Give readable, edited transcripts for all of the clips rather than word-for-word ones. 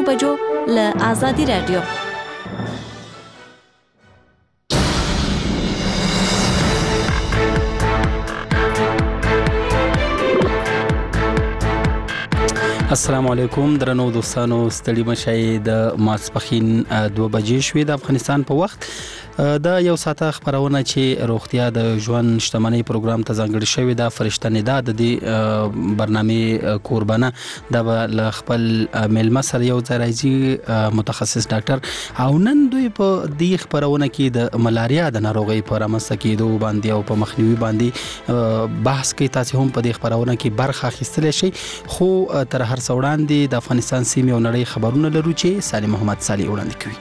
بجو له آزادي رادیو. السلام علیکم درنو دوستانو، ستړي مشئ. د ماسپخین 2 بجې شوې د افغانستان په وخت. دا یو ساعته خبرونه چې روغتیا د ژوند شتمنۍ پروګرام ته ځانګړي شوی دا فرشته ندا د دې برنامه قربانه د خپل ملما سره یو ځای راځي متخصص ډاکټر، او نن دوی په دې خبرونه کې د ملاریا د ناروغۍ په رامنځته کېدو باندې او په مخنیوي باندې بحث کوي. تاسو هم په دې خبرونه کې برخه اخیستلی شئ. خو تر هر څه وړاندې د افغانستان سیمې او نړۍ خبرونه لرو چې سالم محمد صالح وړاندې کوي.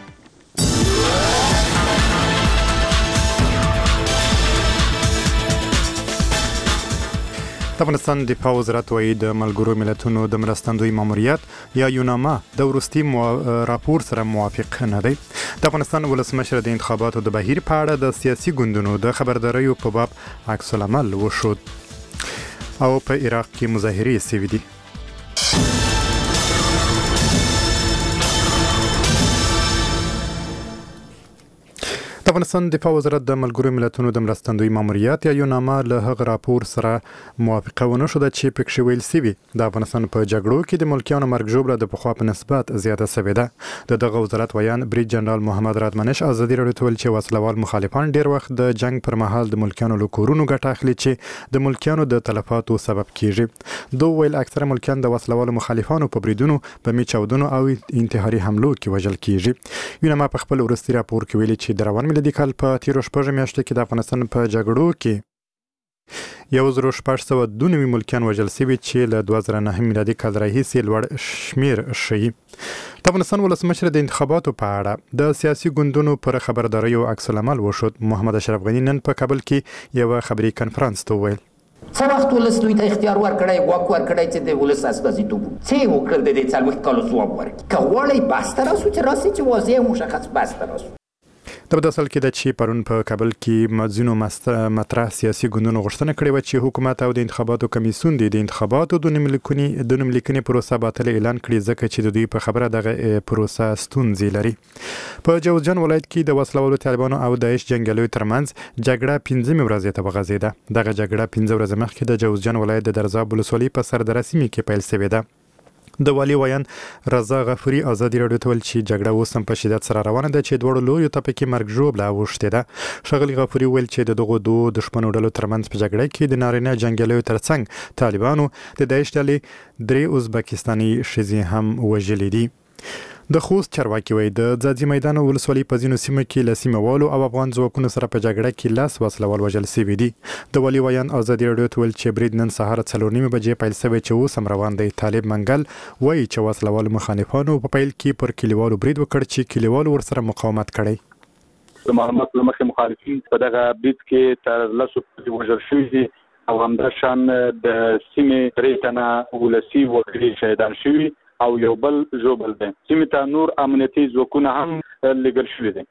د افغانستان دفاع وزارت وايي د ملګرو ملتونو د مرستندوی ماموریت یا یوناما د وروستي راپور سره موافق نه دی. د افغانستان ولسمشر د انتخاباتو د بهیر په اړه د سیاسي ګوندونو د خبرداریو په باب عکس العمل وشود او په عراق کې مظاهرې شوې دي. د افغانستان دفاع وزارت د ملګرو ملتونو د مرستندوی ماموریت یا یوناما له هغه راپور سره موافقه ونه شوه چې پکې ویل شوي د افغانستان په جګړو کې د ملکیانو مرګ ژوبله د پخوا په نسبت زیاته شوې ده. د دغه وزارت ویان بریج جنرال محمد رادمنش ازادي راډیو ته ویل چې وسلوال مخالفان ډیر وخت د جنگ پر مهال د ملکیانو له کورونو ګټه اخلي چې د ملکیانو د تلفاتو سبب کیږي. دوی ویل اکثره ملکیان د وسلوال مخالفانو په بریدونو، په میچاودنو او انتحاري حملو کې وژل کیږي. یوناما په خپل ورستي راپور کې ویلي چې د روان د کال په تیرو 6 میاشتو کې د افغانستان په جګړو کې 1692 ملکیان وژل شوي چې له 2009 میلادي کال راهیسې لوړ شمیر شي. د افغانستان ولسمشر د انتخاباتو په اړه د سیاسي ګوندونو پر خبرداریو عکس العمل وشود. محمد اشرف غنی نن په کابل کې یو خبري کانفرنس ته ویل څه وخت ولس دوی ته اختیار ورکړی، واک ورکړی چې د ولس استازیتوب څه یې وکړل د دې 40 کالو ځواب ورکړي. که غواړئ بحث ته راسو چې راسي چې واضح مشخص بحث ته راسو. د بداصل کې د چې پرون په کابل کې مزینو مطرح سیاسي ګوندونو غوښتنه کړې و چې حکومت او د انتخاباتو کمیسیون د انتخاباتو د نوملیکنې پروسه باطل اعلان کړي ځکه چې د دوی په خبره دغه پروسه ستونزې لري. په جوزجان ولایت کې د وسلوالو طالبانو او داعش جنګیالیو ترمنځ جګړه 15 ورځې ته وغځېده. دغه جګړه 15 ورځې مخکې د جوزجان ولایت د درزاب ولسوالۍ په سردره سیمې کې پیل شوې ده. د والي ویان رضا غفوري ازادي راډیو ته ویل چې جګړه اوس هم په شدت سره روانه ده چې دوړو لویو ټاپو کې مرګ ژوبله اوښتې ده. ښاغلي غفوري ویل چې د دغو دوه دښمنو ډلو ترمنځ په جګړه کې د نارینه جنګیالیو ترڅنګ طالبانو د داعش ډلې 3 ازبکستاني ښځې هم وژلې دي. د خوست چارواکي وایي د ځاځي میدان ولسوالۍ په ځینو سیمو کې له سیمهوالو او افغان ځواکونو سره په جګړه کې 10 وسلوال وژل شوي دي. د والي ویان ازادي راډیو ته ویل چې برید نن سهار 4:30 بجې پیل شوی چې اوس هم روان دی. طالب منګل وایي چې وسلوال مخالفانو په پیل کې پر کلیوالو برید وکړ چې کلیوالو ورسره مقاومت کړی. د معلومات لمخې مخالفین په دغه برید کې تر 10 وژل شوي دي او همداشان د سیمې 3 تنه ولسي وګړي شهیدان شوي او یو بل ژوبل دی. سیمې ته نور امنیتي ځواکونه هم لېږل شوي دي.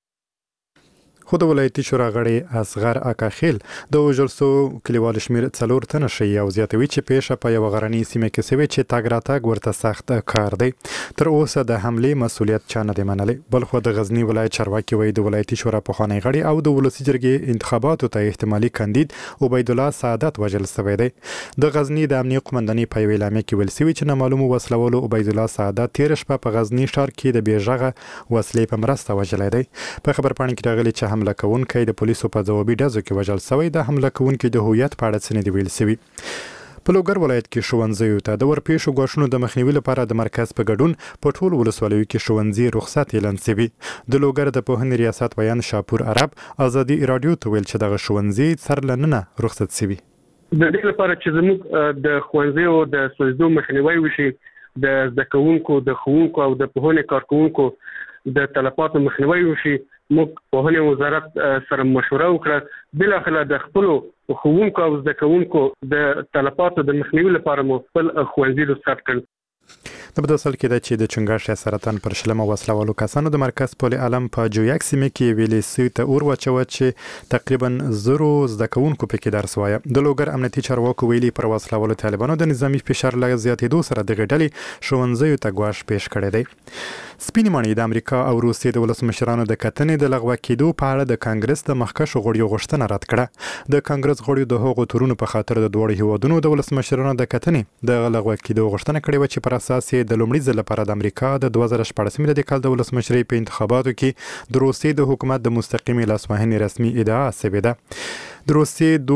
خو د ولایتي شورا غړی اصغر اکاخیل د وژل شوو کلیوالو شمېر 4 تنه ښیي او زیاتوي چې پیښه په یوه غرنۍ سیمه کې شوې چې تګ راتګ ورته سخت کار دی. تر اوسه د حملې مسؤلیت چا نه دی منلی. بلخو د غزني ولایت چارواکي وایي د ولایتي شورا پخوانی غړی او د ولسي جرګې انتخاباتو ته احتمالي کاندید عبیدالله سعادت وژل شوی دی. د غزني د امنیه قومندانۍ په یوې اعلامیه کې ویل شوي چې نامعلومو وسلوالو عبیدالله سعادت تېره شپه په غزني ښار کې د بېغږه وسلې په مرسته وژلی دی. په خبرپاڼه کې راغلي چې حمله کوونکی د پولیسو په ځوابي ډزو کې وژل شوی. د حمله کوونکي د هویت په اړه څه نه دي ویل شوي. په لوګر ولایت کې ښوونځیو ته د ورپېښو ګواښونو د مخنیوي لپاره د مرکز په ګډون په ټولو ولسوالیو کې ښوونځي رخصت اعلان شوي. د لوګر د پوهنې ریاست ویان شاپور عرب ازادي راډیو ته ویل چې دغه ښوونځي سر له ننه رخصت شوي. د دې لپاره چې زموږ د ښوونځیو د سوځېدو مخنیوی وشي، د زده کوونکو، د ښوونکو او د پوهنې کارکوونکو د تلفاتو مخنیوی وشي، موږ پوهنې وزارت سره مشوره وکړه. بلاخره د خپلو ښوونکو او زده کوونکو د تلفاتو د مخنیوي لپاره مو خپل ښوونځي رخصت کړل. د بدوسل کې د چې د چنګاښ سرطان پر شلمه وسلوالو کسانو د مرکز پول علم په جویاک سیمه کې ویلې سي ته اور واچو چې تقریبا زرو زده کوونکو پکې درس وایي. د لوګر امنیتي چارواکو ویلي پر وسلوالو طالبانو د نظامی فشار لا زیاتېدو سره د غډلې شونځیو ته ګواښ پیښ کړی دی. سپینې ماڼۍ د امریکا او روسیې د ولسمشرانو د کتنې د لغوه کېدو په اړه د کانګرس د مخکښو غړیو غوښتنه رد کړه. د کانګرس غړیو د هغو تورونو په خاطر د دوه هیوادونو د ولسمشرانو د کتنې د لغوه کېدو غوښتنه کړې و چې پر اساس د لومړي ځل لپاره د امریکا د 2014 میلادي کال د ولسمشرۍ په انتخاباتو کې د روسیې د حکومت د مستقیمي لاسوهنې رسمي ادعا شوې ده. د روسیې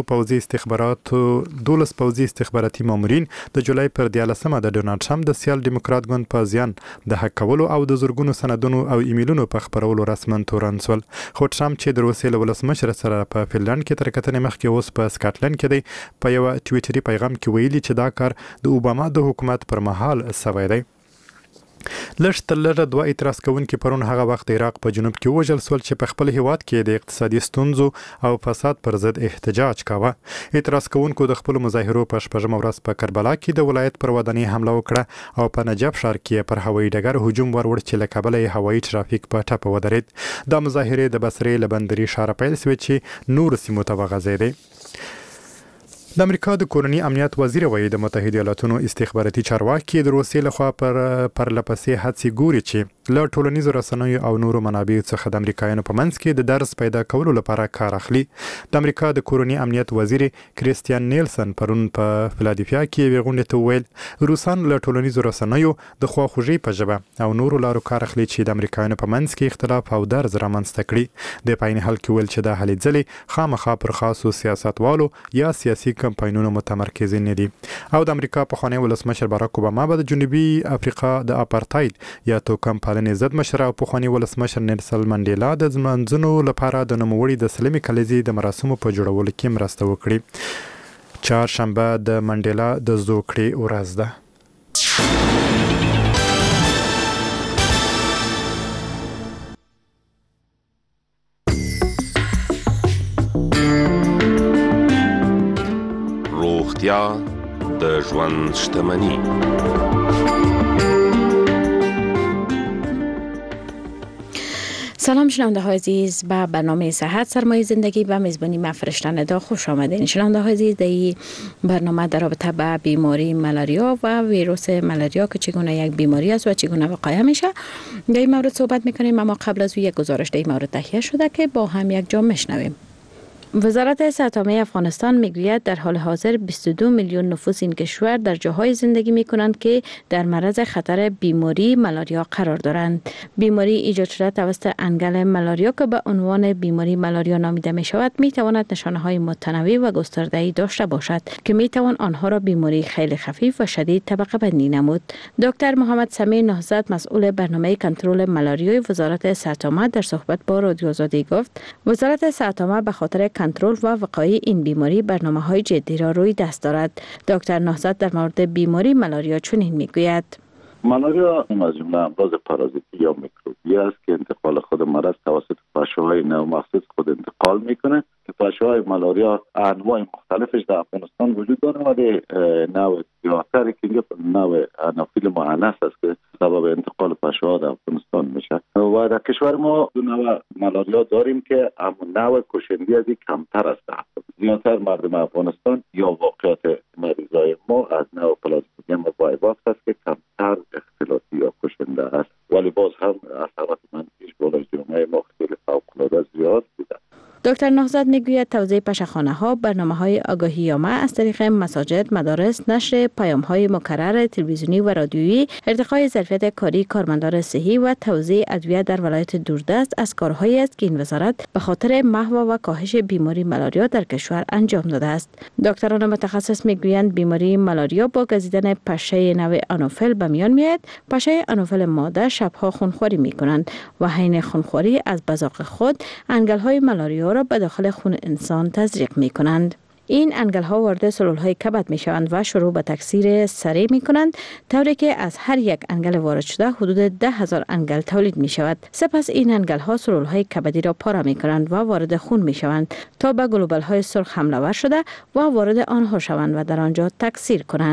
12 پوځي استخباراتي مامورین د جولای پر 14مه د ډونالډ ټرمپ د سیال دیموکرات ګوند په زیان د حق کولو او د زورګونو سندونو او ایمیلونو په خبرولو رسماً تورن شول. خو ټرمپ چې د روسیې له ولسمشر سره په فنلند کې تر کتنې مخکې اوس په سکاټلند کې دی، په یو ټویټري پیغام کې ویلي چې دا کار د اوباما د حکومت پر مهال شوی دی. لږ تر لږه 2 اعتراض کوونکي پرون هغه وخت عراق په جنوب کې وژل شول چې په خپل هیواد کې د اقتصادي ستونزو او فساد پر ضد احتجاج کاوه. اعتراض کوونکو د خپل مظاهرو په شپږمه ورځ په کربلا کې د ولایت پر ودانۍ حمله وکړه او په نجف ښار کې پر هوایي ډګر هجوم ورور چې له کابل هوایي ترافیک په ټپه ودرېد. دا مظاهرې د بصرې له بندري ښار پیل شوې چې نور سیمو ته وغځېدې. د امریکا د کورنی امنیت وزیر وایي د متحده ایالاتونو استخباراتي چارواکي د روسیې لخوا پر لپسې هڅې ګوري چې له ټولنیزو رسنیو او نورو منابعو څخه د امریکایانو په منځ کې د درس پیدا کولو لپاره کار اخلي. د امریکا د کورنی امنیت وزیر کریستیان نیلسن پرون په فلادلفیا کې یوې غونډې ته وویل روسان له ټولنیزو رسنیو د خواخوږۍ په ژبه او نورو لارو کار اخلي چې د امریکایانو په منځ کې اختلاف او درز رامنځته کړي. د پاین حل کې ویل چې د هلې ځلې خامخا پر خاصو سیاستوالو یا سیاسي کمپاینونو متمرکز نه دي. او د امریکا پخوانی ولسمشر باراک اوباما به د جنوبي افریقا د اپارټاید یا توکم پالنې ضد مشر او پخوانی ولسمشر نیلسن منډیلا د ځمنځنو لپاره د نوموړي د سلمي کلیزې د مراسمو په جوړولو کې مرسته وکړي. چهارشنبه د منډیلا د زوکړې ورځ ده. روغتیا د ژوند شتمني. سلام شنونده های عزیز، به برنامه صحت سرمایه زندگی و میزبانی من فرشته ندا خوش آمدین. شنونده های عزیز، در این برنامه در رابطه با بیماری ملاریا و ویروس ملاریا که چگونه یک بیماری است و چگونه وقایع میشه در این مورد صحبت میکنیم. اما قبل از یک گزارش در این مورد تهیه شده که با هم یک جا میشنویم. وزارت صحت عامه افغانستان میگوید در حال حاضر 22 میلیون نفوس این کشور در جاهای زندگی میکنند که در معرض خطر بیماری ملاریا قرار دارند. بیماری ایجاد شده توسط انگل ملاریا که به عنوان بیماری ملاریا نامیده می شود میتواند نشانه های متنوع و گسترده‌ای داشته باشد که میتوان آنها را بیماری خیلی خفیف و شدید طبقه بندی نمود. دکتر محمد سمیع نهضت مسئول برنامه کنترل ملاریای وزارت صحت عامه در صحبت با رادیو آزادی گفت وزارت صحت عامه به خاطر کنترل و وقایع این بیماری برنامه‌های جدی را روی دست دارد. دکتر نهضت در مورد بیماری ملاریا چنین میگوید: ملاریا از جمله امراض پارازیتی یا میکروبی است که انتقال خود مرض توسط پاشوهای نومخصوص خود انتقال میکنه که پاشوهای ملاریا انواع مختلفش در افغانستان وجود داره ولی نوع سیاه‌تری که نوع انافیل معنس است که سبب انتقال پاشوها در افغانستان میشه و در کشور ما دو نوع ملاریا داریم که همون نوع کشندی از کمتر است. زیادتر مردم افغانستان یا واقعیت مریضای ما از نوع پلازمودیم وایواکس است که کمتر اختلاطی یا کشنده است ولی باز هم اثرات منفیش بالای جامعه ما خیلی فوق‌العاده زیاد بوده. دکتر نهضت میگوید توزیع پشه‌خانه‌ها، برنامه‌های آگاهی‌آمه از طریق مساجد، مدارس، نشر پیام‌های مکرر تلویزیونی و رادیویی، ارتقای ظرفیت کاری کارمندان صحی و توزیع ادویه در ولایت دوردست از کارهایی است که این وزارت به خاطر محو و کاهش بیماری ملاریا در کشور انجام داده است. دکتران متخصص میگویند بیماری ملاریا با گزیدن پشه نوع آنوفل به میان میاد. پشه آنوفل ماده شبها خونخواری میکنند و حین خونخواری از بزاق خود انگل‌های ملاریا را به داخل خون انسان تزریق می کنند. این انگل ها وارد سلول های کبد می شوند و شروع به تکثیر سریع می کنند طوری که از هر یک انگل وارد شده حدود 10,000 انگل تولید می شود. سپس این انگل ها سلول های کبدی را پاره می کنند و وارد خون می شوند تا به گلوبول های سرخ حمله ور شده و وارد آنها شوند و در آنجا تکثیر کنند.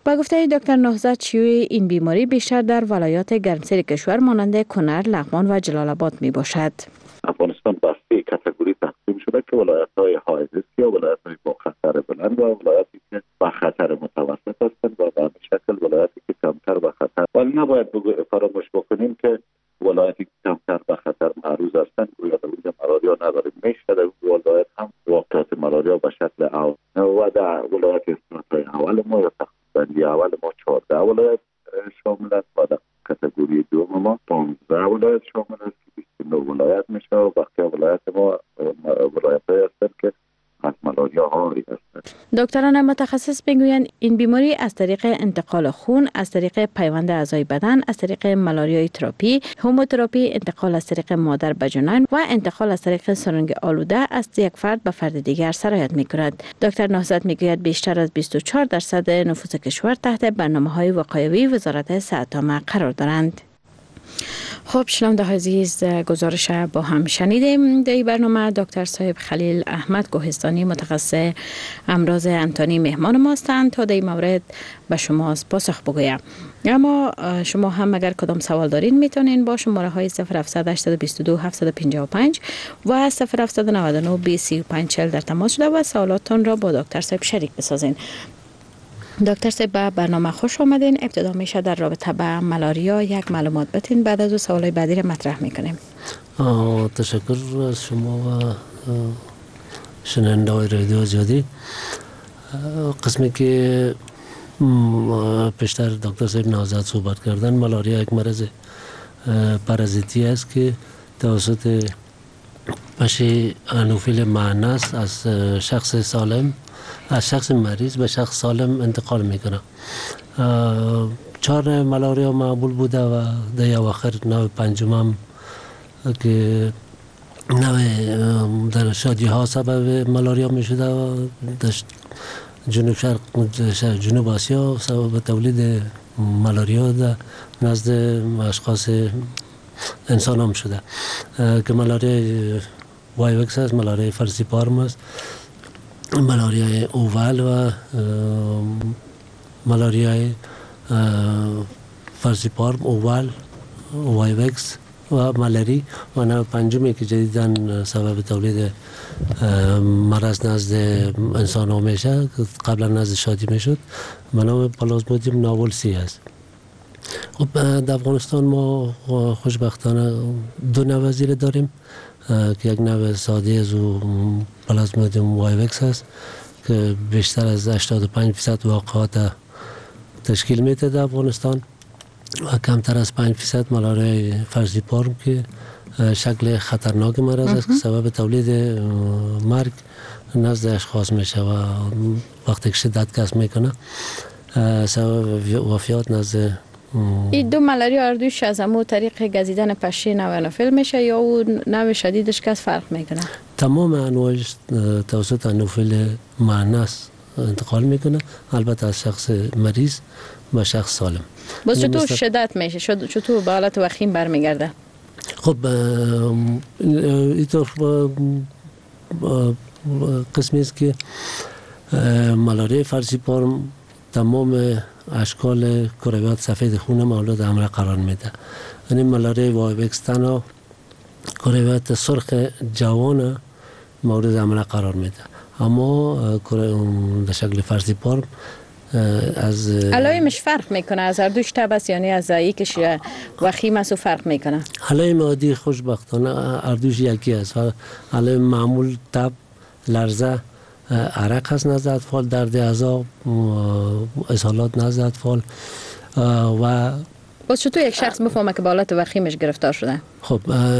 با گفته دکتر نهضت شیوع این بیماری بیشتر در ولایات گرمسیر کشور مانند کنر، لغمان و جلال آباد می باشد. افغانستان به 3 کاتگوری تقسیم شده که ولایت‌های های ریسک یا ولایت‌های با خطر بلند و ولایاتی که با خطر متوسط هستند و به همین شکل ولایاتی که کمتر به خطر. ولی نباید فراموش بکنیم که ولایاتی که کمتر به خطر معرض هستند گویا در اونجا ملاریا نداریم. میشه در ولایت هم واقعیت ملاریا به شکل اول و در ولایت استراتژی اول ما یا تخصیص اول ما 14 ولایت شامل است و در کاتگوری دوم ما 15 ولایت شامل است که 29 ولایت میشه و بقیه ولایت ما ولایت‌های هستند که از ملاریا عاری هستند. دکتران متخصص میگویند این بیماری از طریق انتقال خون، از طریق پیوند اعضای بدن، از طریق ملاریای تراپی، هموتراپی، انتقال از طریق مادر به جنین و انتقال از طریق سرنگ آلوده از یک فرد به فرد دیگر سرایت میکند. دکتر نهضت میگوید بیشتر از 24% نفوس کشور تحت برنامه‌های وقایوی وزارت صحت عامه قرار دارند. خب شنونده عزیز، گزارش با هم شنیدیم. در این برنامه دکتر صاحب خلیل احمد کوهستانی متخصص امراض انتانی مهمان ما هستند تا در این مورد به شما پاسخ بگویم. اما شما هم اگر کدام سوال دارین میتونین با شماره های 0700 822 755 و 0799 2035 در تماس شده و سوالاتتان را با دکتر صاحب شریک بسازین. دکتر صاحب به برنامه خوش آمدین. ابتدا میشه در رابطه با ملاریا یک معلومات بدین، بعد از سوالای بعدی را مطرح میکنیم. تشکر از شما و شنونده های رادیو آزادی. قسمی که پیشتر دکتر صاحب نهضت صحبت کردن، ملاریا یک مرض پارازیتی است که توسط پشه انوفیل معنس از شخص سالم، از شخص مریض به شخص سالم انتقال میکنه. 4 ملاریا معمول بوده و در اواخر نوع پنجم که نوع در شادی ها سبب ملاریا میشده و در جنوب شرق جنوب آسیا سبب تولید ملاریا در نزد اشخاص انسان هم شده که ملاریا وایوکس است، ملاریا فالسیپارم است، ملاریای اوول و ملاریای فالسیپارم، اوول، وایوکس و ملاری و نوع پنجمی که جدیداً سبب تولید مرض نزد انسان ها میشه که قبلا نزد شادی میشد به نام پلازمودیوم ناولسی است. خب در افغانستان ما خوشبختانه 2 نوع وزیر داریم که یک نوع ساده از پلازمودیوم وایوکس است که بیشتر از 85% واقعات تشکیل میده در افغانستان و کمتر از 5% ملاریای فالسیپارم که شکل خطرناک مرض است که سبب تولید مرگ نزد اشخاص میشه و وقتی که شدت کسب میکنه سبب وفیات نزد. این 2 ملاریا اردوش از همون طریق گزیدن پشه نوع انوفیل میشه یا اون نوع شدیدش که فرق میکنه؟ تمام انواعش توسط انوفیل معنس انتقال میکنه، البته از شخص مریض به شخص سالم. باز چطور شدت میشه؟ چطور به حالت وخیم برمیگرده؟ خب اینطور قسمی است که ملاریای فالسیپارم تمام اشکال کرویات سفید خون مورد حمله قرار میده. یعنی ملاریای وایوکس تنها کرویات سرخ جوان مورد حمله قرار میده، اما در شکل فالسیپارم از علائمش فرق میکنه از هر دوش تب است، یعنی از یکیش وخیم است و فرق میکنه؟ علائم عادی خوشبختانه هر دوش یکی است. علائم معمول تب، لرزه، عرق هست نزد اطفال، درد اعضا، اسهالات نزد اطفال و باز چطور یک شخص بفهمه که به حالت وخیمش گرفتار شده؟ خب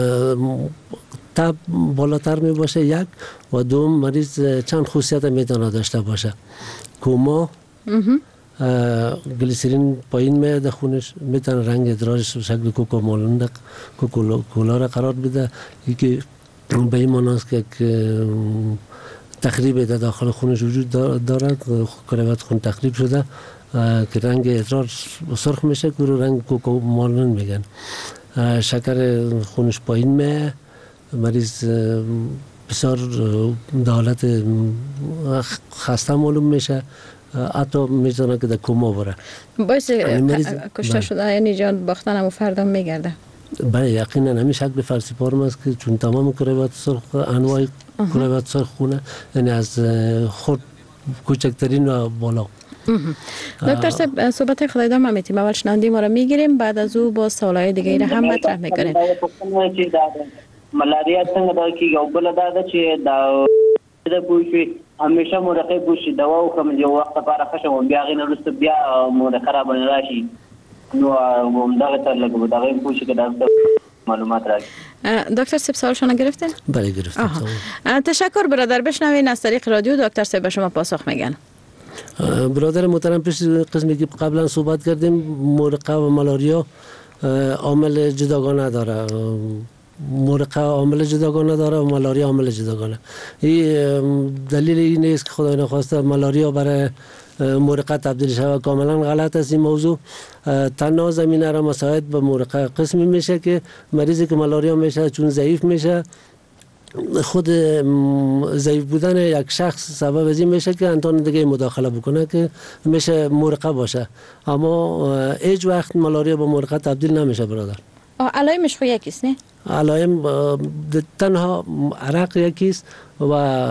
تب بالاتر می باشه یک و دوم مریض چند خصوصیت میتونه داشته باشه. کوما، گلیسرین پایین میاد خونش، میتونه رنگ ادرارش شکل کوکولا را قرار بده که به این معنی است که تخریب در داخل خونش وجود دارد، کرویات خون تخریب شده که رنگ ادرار سرخ میشه که رنگ کوکومالون میگن. شکر خونش پایین میه، مریض بسیار در حالت خسته معلوم میشه، حتی میتونه که در کوما بره. باعث کشته شده یعنی جان باختن هم فردا میگرده. بله یقینا همین شکل فلسفارم است که چون تمام کروات سرخ انواع کروات سرخ خونه یعنی از خود کوچکترین و بالا. دکتر صاحب صحبت خدای دام میتیم اول شنوندی ما رو میگیریم بعد از او با سوالای دیگه را هم مطرح میکنیم. ملاریا څنګه دا کیږي او بل دا چې دا پوښي همیشه مرقه پوښي دوا او کوم یو وخت لپاره خشم بیا غین رست بیا مرقه باندې راشي نو همدغه تر لګو دا غین پوښي که دا معلومات راځي. دکتر صاحب سوالشون گرفتین؟ بله گرفتم. تشکر برادر. بشنوین از طریق رادیو دکتر صاحب به شما پاسخ میگن. برادر محترم پیش قسمی که قبلا صحبت کردیم مرقه و ملاریا عامل جداگانه داره. مرقه عامل جداگانه داره و ملاریا عامل جداگانه. این دلیل این نیست که خدای نخواسته ملاریا برای مرقه تبدیل شود. کاملا غلط است این موضوع. تنها زمینه را مساعد به مرقه قسمی میشه که مریضی که ملاریا میشه چون ضعیف میشه خود ضعیف بودن یک شخص سبب از این میشه که انتان دیگه مداخله بکنه که میشه مرقه باشه، اما هیچ وقت ملاریا به مرقه تبدیل نمیشه برادر. علائمش خو یکیست نه؟ علائم تنها عرق یکیست و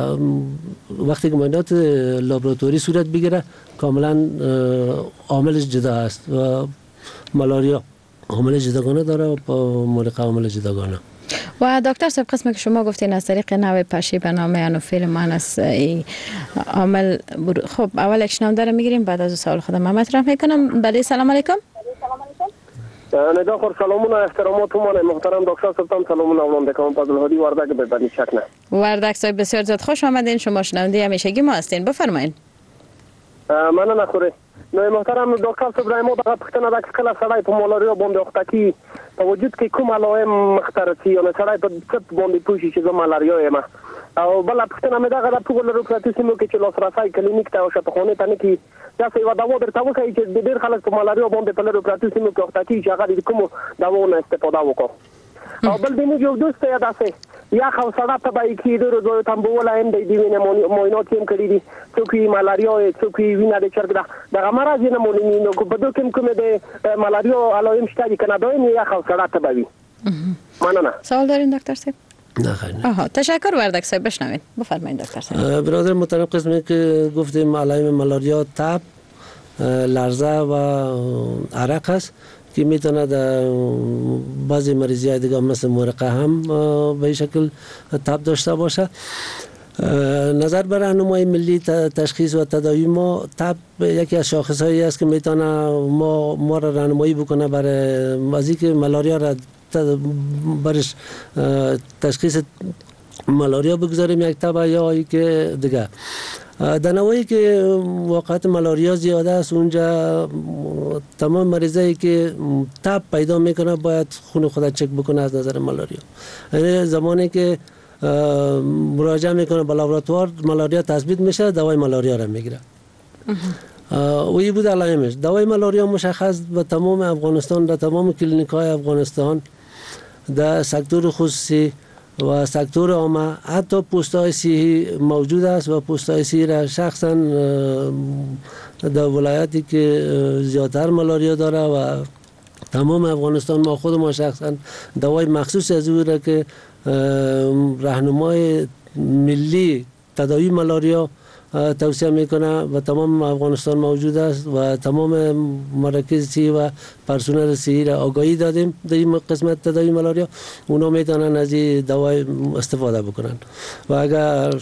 وقتی که معاینات لابراتوری صورت بگیره کاملا عاملش جدا است و ملاریا عامل جداگانه داره و مرقه عامل جداگانه. و دکتر صاحب قسمی که شما گفتین از طریق نوع پشی به نام انوفیل مانس عامل خب اول یک شنونده رو میگیریم بعد از سوال خودم مطرح میکنم. بله سلام علیکم. ندا خور سلامون و احترامات محترم دکتر صاحب سلامون اولان دکم فضل‌هادی وردک ببنی شک نه. وردک صاحب بسیار زیاد خوش آمدین. شما شنونده همیشگی ما هستین. بفرمایید. من نخوره. نو محترم دکتر صاحب رایم دغه پښتنه د کله سړی په ملاریا باندې وختکی په وجود کې کوم علائم مخترسي او سړی په څه باندې پوښي چې زه ملاریا یم او بل پښتنه مې دغه د ټول روغتیايي سیمو کې چې لاسرسي کلینیک ته او شفاخانه ته نه کی دا څه یو دوا درته وکړي چې د ډېر خلک په ملاریا باندې په روغتیايي سیمو کې وختکی چې هغه د کوم دوا نه استفاده وکړي او بل دې یو دوست یا داسې یا خو سړی ته به کې د تنبول هم د دې نه معاینات هم کړی دي څوک ملاریا څوک وینه د چرګ دغه مرض نه مولینی نو په دوه کوم د ملاریا علائم شته دي کنه دوی یا خو سړی ته به مننه. سوال دارین دکتر صاحب؟ نه خیلی. تشکر وردک صاحب. بشنوید. بفرمایید دکتر صاحب. برادر محترم قسمی که گفتیم علائم ملاریا تب، لرزه و عرق است که میتونه در بعضی مریضی های دیگه مثل مرقه هم به این شکل تب داشته باشه. نظر بر راهنمای ملی تشخیص و تداوی ما تب یکی از شاخص هایی است که میتونه ما را راهنمایی بکنه برای از اینکه ملاریا را برش تشخیص ملاریا بگذاریم یک تب یا ای که دیگه. در نوعی که واقعیت ملاریا زیاده است اونجا تمام مریضایی که تب پیدا میکنه باید خون خود چک بکنه از نظر ملاریا. یعنی زمانی که مراجعه میکنه به لابراتوار ملاریا تثبیت میشه دوای ملاریا را میگیره. وی بود علائمش. دوای ملاریا مشخص به تمام افغانستان در تمام کلینیک های افغانستان در سکتور خصوصی و سکتور عامه حتی پست‌های صحی موجود است و پست‌های صحی را شخصا در ولایتی که زیادتر ملاریا داره و تمام افغانستان ما خود ما شخصا دوای مخصوص از او را که راهنمای ملی تداوی ملاریا توصیه میکنه و تمام افغانستان موجود است و تمام مراکز صحی و پرسنل صحی را آگاهی دادیم در این قسمت تداوی ملاریا. اونا میتونن از این دوای استفاده بکنن و اگر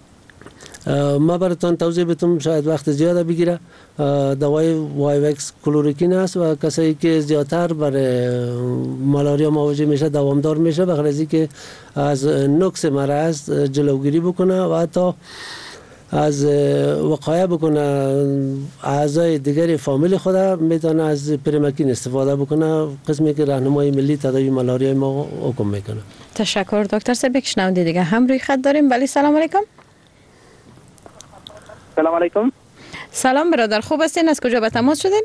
ما براتون توضیح بدم شاید وقت زیاده بگیره. دوای وایوکس کلوروکین است و کسایی که زیادتر برای ملاریا مواجه میشه دوامدار میشه بخاطر از اینکه از نقص مرض جلوگیری بکنه و حتی از وقایع بکنه اعضای دیگری فامیل خود میتونه از پرمکین استفاده بکنه قسمی که راهنمای ملی تداوی ملاریا ما حکم میکنه. تشکر دکتر صاحب. یک شنونده دیگه هم روی خط داریم. ولی سلام علیکم. سلام علیکم. سلام برادر خوب هستین؟ از کجا به تماس شدین؟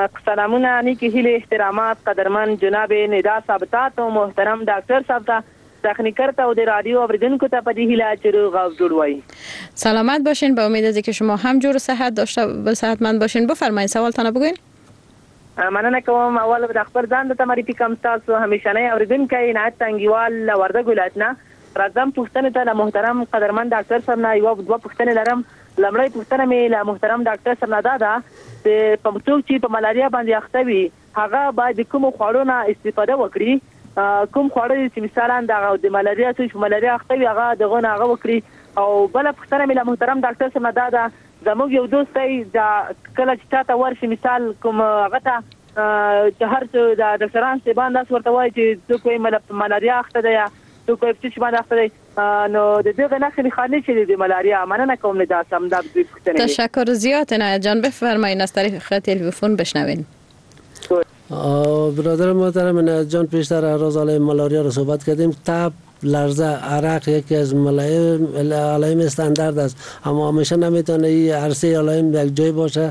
سلامونه نیکی هیل احترامات قدرمن جناب ندا ثابتات و محترم دکتر صاحب تکنیکر ته او د رادیو اوریدونکو ته په دې هیله چې روغ او جوړ وای. سلامت باشین. با امید از اینکه شما هم جور و صحت داشته و صحتمند باشین. بفرمایید سوالتان بگوین. مننه کوم. اول د خبر ځان د معرفي کوم. تاسو همیشنه اوریدونکو نهایت تنګیوال وردګ ولایت نه راځم پوښتنه ته محترم قدرمن ډاکټر صاحب نه یو دوه پوښتنې لرم. لمړی پوښتنه مې له محترم ډاکټر صاحب نه ده چې په څوک چې په ملاریا باندې اخته وي هغه باید کوم خواړو نه استفاده وکړي، کوم خواړه چې مثلا د ملاریا چې په ملاریا اخته وي هغه دغه نه هغه وکړي. او بل پوښتنه مې له محترم ډاکټر صاحب نه ده زموږ یو دوست دی کله چې تاسو ورشي مثال کوم هغه ته چې هر څه د ډاکټرانو څخه باندې ورته وایي چې څوک ملاریا اخته دی تو کوم څه باندې اخته نو د دې غنخې خانه چې د ملاریا مننه کوم نه داسم د پوښتنه. تشکر زیاد عنایت جان. بفرمایید از طریق خط تلفن بشنوین. برادر محترم عنایت جان پیشتر از علیه ملاریا رو صحبت کردیم. تب، لرزه، عرق یکی از علائم استاندارد است، اما همیشه نمیتونه این عرصه علائم یک جای باشه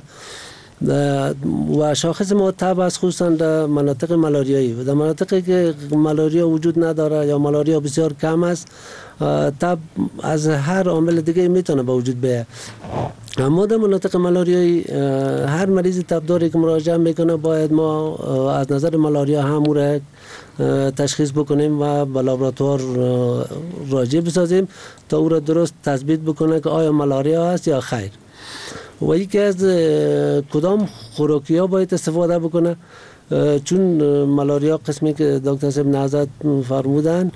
و شاخص ما تب است، خصوصا در مناطق ملاریایی و در مناطقی که ملاریا وجود نداره یا ملاریا بسیار کم است تب از هر عامل دیگه میتونه به وجود بیاد. اما در مناطق ملاریایی هر مریض تبداری که مراجعه میکنه باید ما از نظر ملاریا هم او را تشخیص بکنیم و به لابراتوار راجع بسازیم تا او را درست تثبیت بکنه که آیا ملاریا است یا خیر. و یکی از کدام خوراکی ها باید استفاده بکنه، چون ملاریا قسمی که دکتر صاحب نهضت فرمودن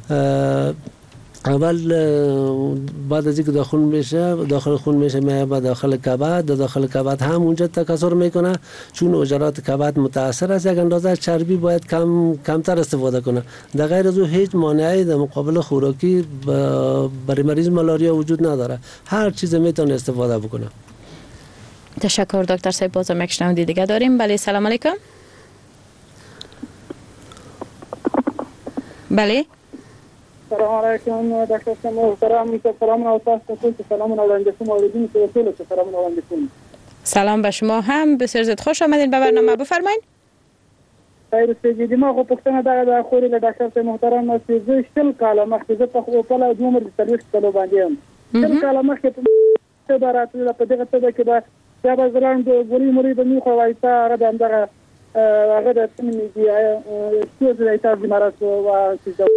اول بعد از اینکه داخل خون میشه میاد به داخل کبد، داخل کبد هم اونجا تکثر میکنه. چون اجرات کبد متاثر است یک اندازه چربی باید کمتر استفاده کنه. در غیر از او هیچ مانعی در مقابل خوراکی برای مریض ملاریا وجود نداره، هر چیز میتونه استفاده بکنه. تشکر دکتر صاحب. بازم یک شنونده دیگه داریم. بله سلام علیکم. بله سلام علیکم دکتر صاحب محترم. سلام و تاسو سلام وړاندې کوم اوریدونکو ټول سلام وړاندې کوم. سلام به شما هم. بسیار زیات خوش آمدین به برنامه. بفرمایید. خیر سیدی ما خو پښتنه دا خوري له ډاکټر صاحب محترم چې زه شل کاله مخکې په خپل د عمر د 30 کالو باندې یم. شل کاله مخکې په براتله په دغه څه کې دا به زراند ګوري مری د نو خو وایته هغه د اندغه هغه د تنمي څه د ایتاز مرض و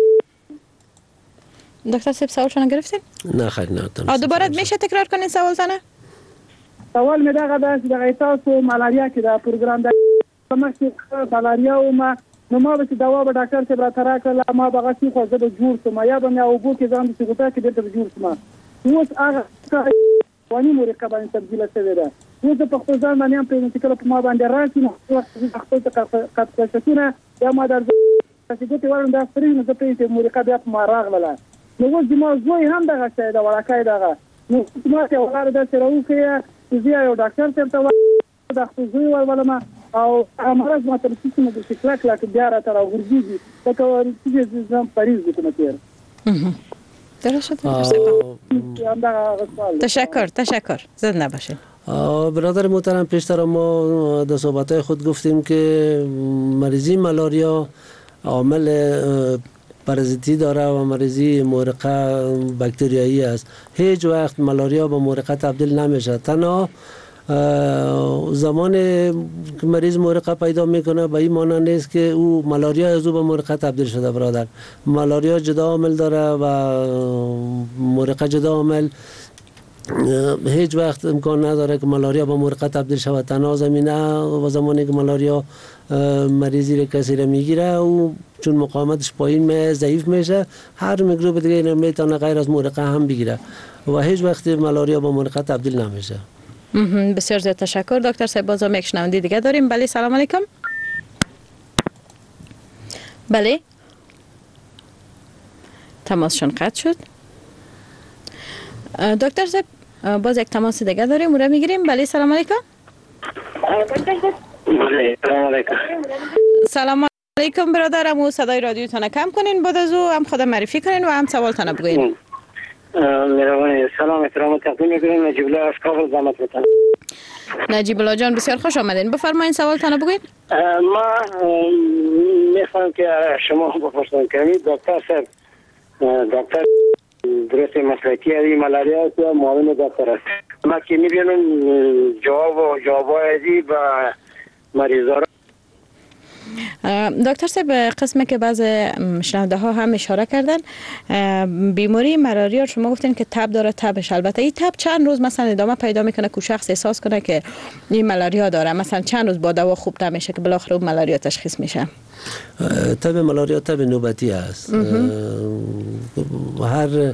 دکتر صاحب سوالشون گرفتین؟ نه خیر نه. دوباره میشه تکرار کنین سوالتانه؟ سوال می دغه د ایتاز ملاریا کې دا پروګرام د مخکې ملاریا او ما به دوا به ډاکټر صاحب را تراکله ما به غسی خو زه به جوړ سم یا به او بو کې ځان د سګوتا کې د جوړ سم. اوس هغه وانی مرکه باندې تبدیل شوی ده. اوس په خپل ځان باندې هم په انتقال په ما باندې راځي نو خپل څه څه یا ما در چې ګوتې ورن دا سری نو په دې مرکه بیا ما راغله. نو اوس ما زوی هم دغه څه دا وړکای دغه نو ما ته ولر د سره وکړه چې یو ډاکټر ته د خپل زوی ولما او امراض ما تر څه نه د شکل کلاک بیا را تر ورګيږي دا کوم چې زم پاریز کوم تیر. تشکر زنده باشید. برادر محترم پیشتر ما در صحبت‌های خود گفتیم که مریضی ملاریا عامل پارازیتی داره و مریضی مورقه باکتریایی است. هیچ وقت ملاریا به مورقه تبدیل نمیشه. تنها زمان که مریض مورقه پیدا میکنه به این معنی نیست که او ملاریا از او به مورقه تبدیل شده. برادر ملاریا جدا عامل داره و مورقه جدا عامل. هیچ وقت امکان نداره که ملاریا به مورقه تبدیل شود. تنها زمینه و زمانی که ملاریا مریضی را کسی را میگیره او چون مقاومتش پایین ضعیف میشه هر میکروب دیگه میتونه غیر از مورقه هم بگیره و هیچ وقت ملاریا به مورقه تبدیل نمیشه. بسیار زیاد تشکر دکتر صاحب. بازم یک شنونده دیگه داریم. بله سلام علیکم. بله تماسشون قطع شد. دکتر صاحب باز یک تماس دیگه داریم اون رو میگیریم. بله سلام علیکم. سلام علیکم برادرم. و صدای رادیوتون کم کنین بعد از او هم خود معرفی کنین و هم سوالتون بگوین. مهربانی سلام احترام تقدیم می‌کنم. نجیب الله از کابل زحمت می‌کنم. نجیب الله جان بسیار خوش آمدین. بفرمایید سوالتون بگوین. ما می‌خوام که شما بپرسم که دکتر صاحب دکتر درست مسلکی این ملاریا است معاون دکتر است. ما که میبینم جوابای و مریضا را. دکتر صاحب قسمی که بعض شنونده ها هم اشاره کردن بیماری ملاریا شما گفتین که تب داره، تبش البته این تب چند روز مثلا ادامه پیدا میکنه که شخص احساس کنه که این ملاریا داره؟ مثلا چند روز با دوا خوب نمیشه که بالاخره ملاریا تشخیص میشه؟ تب ملاریا تب نوبتی است. هر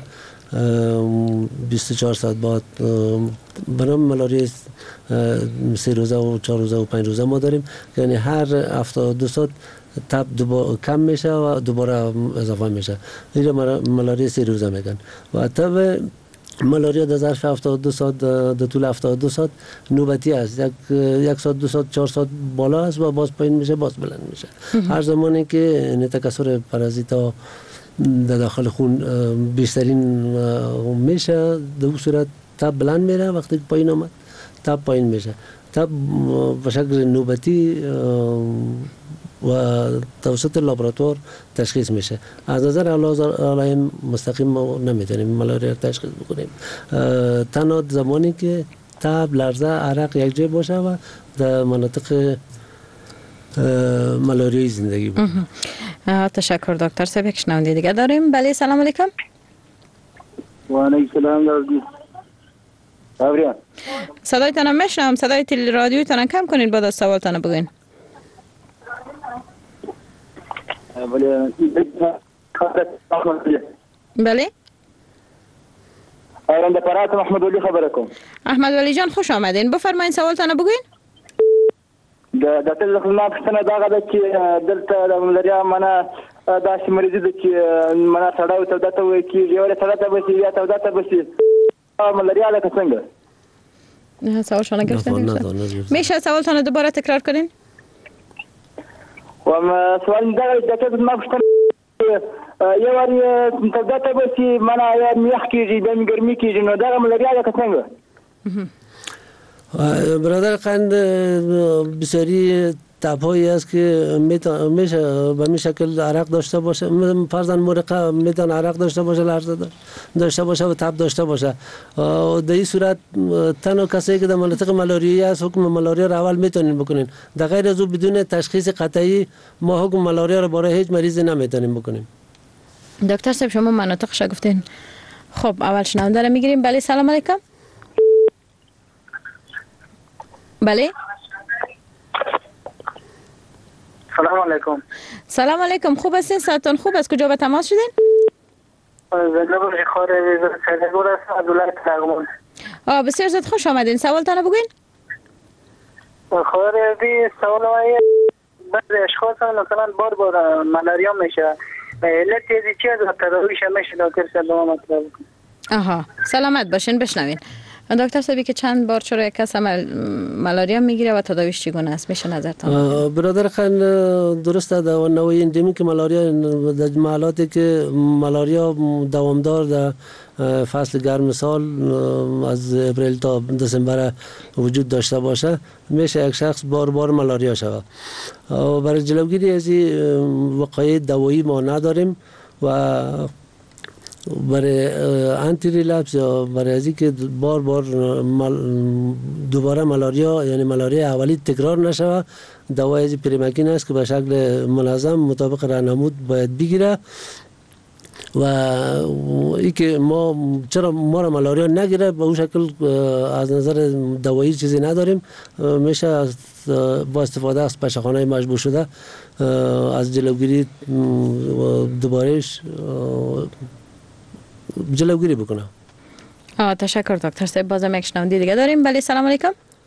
24 ساعت بعد برنامه ملاریا 3 روزه و 4 روزه و 5 روزه ما داریم، یعنی هر 72 ساعت تب کم میشه و دوباره اضافه میشه. این ملاریا 3 روزه میگن و تب ملاریا در ظرف 72 ساعت در طول 72 ساعت نوبتی است. یک ساعت 2 ساعت 4 ساعت بالا است و باز پایین میشه، باز بلند میشه. هر زمانی که تکثر پارازیتا در داخل خون بیشترین میشه، در اون صورت تب بلند میره. وقتی پایین آمد تب پایین میشه. تب به شکل نوبتی و توسط لابراتوار تشخیص میشه. از نظر علائم مستقیم ما نمیتونیم ملاریا تشخیص بکنیم، تنها زمانی که تب، لرزه، عرق یک جای باشه و در مناطق ملاریایی زندگی بود. تشکر دکتر صاحب. یک شنونده دیگه داریم. بله سلام علیکم. و علیکم السلام. آبریا صدایتان میشنم. صدای تل رادیوتان کم کنین بعد از سوالتان بگین. بله آرنده پرات محمد ولی خبرکم. احمد ولی جان خوش آمدین. بفرمایین سوالتان بگین. د تل ما پښتنه دا غده چې دلته د ملاریا منه داسې مریض دي چې منه سړی ته دته وي چې یو له ته بس یا ته دته بس ملاریا ده څنګه؟ نه سوال شما گرفتن. میشه سوالتان دوباره تکرار کنین؟ و سوال دا چې ما پښتنه یو وری ته دته بس منه یا میخ کیږي د ګرمي کیږي نو دا ملاریا ده څنګه؟ برادر قند بسیاری تب‌هایی است که میشه به این شکل عرق داشته باشه. فرضاً مرقه میتونه عرق داشته باشه، لرزه داشته باشه و تب داشته باشه. در این صورت تنها کسایی که در مناطق ملاریایی است حکم ملاریا را اول میتونین بکنین. در غیر از او بدون تشخیص قطعی ما حکم ملاریا را برای هیچ مریضی نمیتونیم بکنیم. دکتر صاحب شما مناطقش گفتین. خب اول شنونده را میگیریم. بله سلام علیکم. بله سلام علیکم. سلام علیکم. خوب هستین؟ صحتتون خوب است؟ کجا به تماس شدین؟ زنده باشی. خاره سرگور است از ولایت لغمان. بسیار زیاد خوش آمدین. سوالتان بگین. خاره بی سوال وای بعضی اشخاص مثلا بار ملاریا میشه. علت چی از تداویش میشه دکتر صاحب مطلب. آها سلامت باشین. بشنوین دکتر صاحبی که چند بار چرا یک کس ملاریا میگیره و تداویش چگونه است؟ میشه نظرتان؟ برادر خان درسته در نوع اندمیک ملاریا در محلاتی که ملاریا دوامدار در فصل گرم سال از اپریل تا دسامبر وجود داشته باشه میشه یک شخص بار ملاریا شود. برای جلوگیری از این وقایع دوایی ما نداریم و برای آنتی ریلپس یا برای ازی که بار دوباره ملاریا یعنی ملاریا اولی تکرار نشود دوای از پریمکین است که به شکل منظم مطابق راهنمود باید بگیره و ای که چرا ما را ملاریا نگیره به اون شکل از نظر دوایی چیزی نداریم. میشه با استفاده از پشخانه مجبور شده از جلوگیری دوبارهش جلوگیری بکنم. تشکر دکتر صاحب. بازم یک شنونده دیگه داریم. بله سلام علیکم.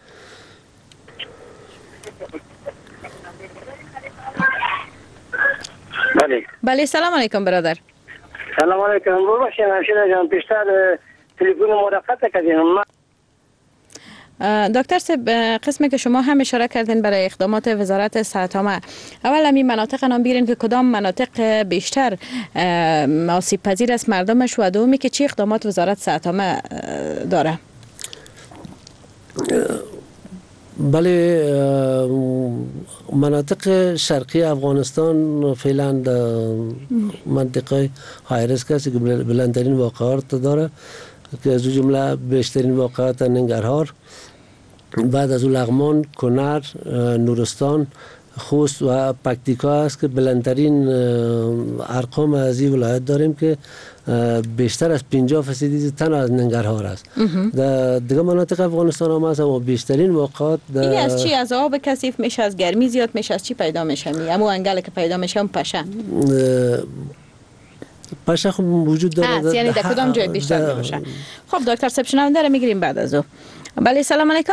بله سلام علیکم برادر. سلام علیکم. ببخشید همشیره جان پیشتر تلفن مرافعت کردیم. دکتر صاحب قسمی که شما هم اشاره کردین برای اقدامات وزارت صحت عامه، اول همین مناطق نام بیرین که کدام مناطق بیشتر آسیب پذیر است مردمش و دومی که چی اقدامات وزارت صحت عامه داره؟ بله، مناطق شرقی افغانستان فعلا منطقه های ریسک است که بلندترین واقعات داره که از جمله بیشترین واقعات ننگرهار، بعد از اون لغمان، کنر، نورستان، خوست و پکتیکا است که بلندترین ارقام از این ولایت داریم که بیشتر از 50% تنها از ننگرهار است. در دیگه مناطق افغانستان هم هست اما بیشترین واقعات این از چی؟ از آب کثیف میشه، از گرمی زیاد میشه، از چی پیدا میشه؟ همون انگل که پیدا میشه هم پشه. پشه خب وجود داره، یعنی در کدام جای بیشتر میشه؟ خب دکتر صاحب شنونده رو میگیریم بعد از او. بله سلام علیکم.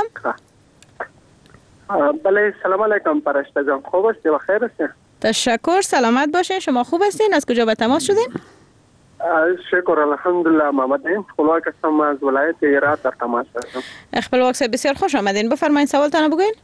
بله سلام علیکم پرشته جان، خوب هستی و خیر هستی؟ تشکر، سلامت باشین. شما خوب هستین؟ از کجا به تماس شدین؟ شکر الحمدلله محمد نعیم خپلواک هستم، از ولایت هرات در تماس هستم. خپلواک صاحب بسیار خوش آمدین، بفرمایید سوالتان بگوین.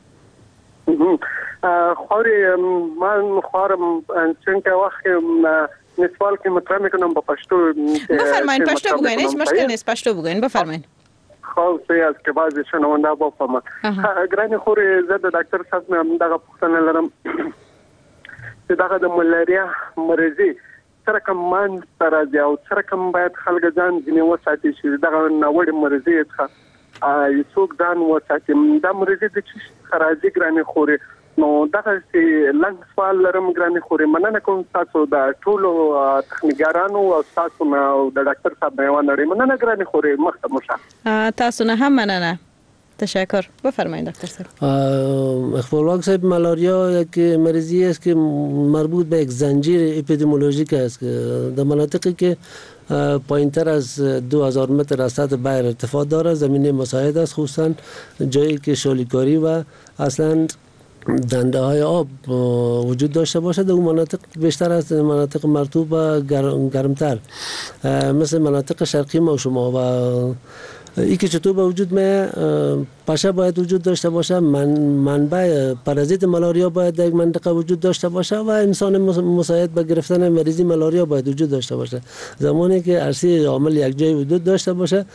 خوري من خورم چون که وقتی نسوال که مطرح میکنم با پشتو بفرمایید. پشتو بگوین، هیچ مشکل نیست، پشتو بگوین، بفرمایید. خب از که بعضی شنونده بفهمن. گرانی خوری زد دکتر صاحب من دغه پوښتنه لرم چې دغه د ملاریا مریضي سره کوم من سره دی او سره کوم باید خلک ځان ځنې وساتي چې دغه ناوړه مریضي څخه څوک ځان وساتي. دا مریضي د چی خراجي ګرانی خوري نو دغه چې لنګ سوال لرم ګرانی خوري مننه کوم تاسو د ټولو تخنیکګرانو او تاسو او د ډاکټر صاحب نه ونړي مننه ګرانی خوري مخته مشه تاسو نه هم مننه. تشکر، بفرمایید دکتر صاحب. خپلواک صاحب ملاریا یک مریضی است که مربوط به یک زنجیر اپیدمیولوژیک است که در مناطقی که پایینتر از 2000 متر از سطح بحر ارتفاع داره، زمینه مساعد است، خصوصا جایی که شالیکاری و اصلا دنده های آب وجود داشته باشد. اون مناطق بیشتر از مناطق مرطوب و گرمتر مثل مناطق شرقی ما شما و ای که چطور به وجود میه پشه باید وجود داشته باشه، منبع پارازیت ملاریا باید در یک منطقه وجود داشته باشه و انسان مساعد به گرفتن مریضی ملاریا باید وجود داشته باشه. زمانی که عرصه عامل یک جای وجود داشته باشه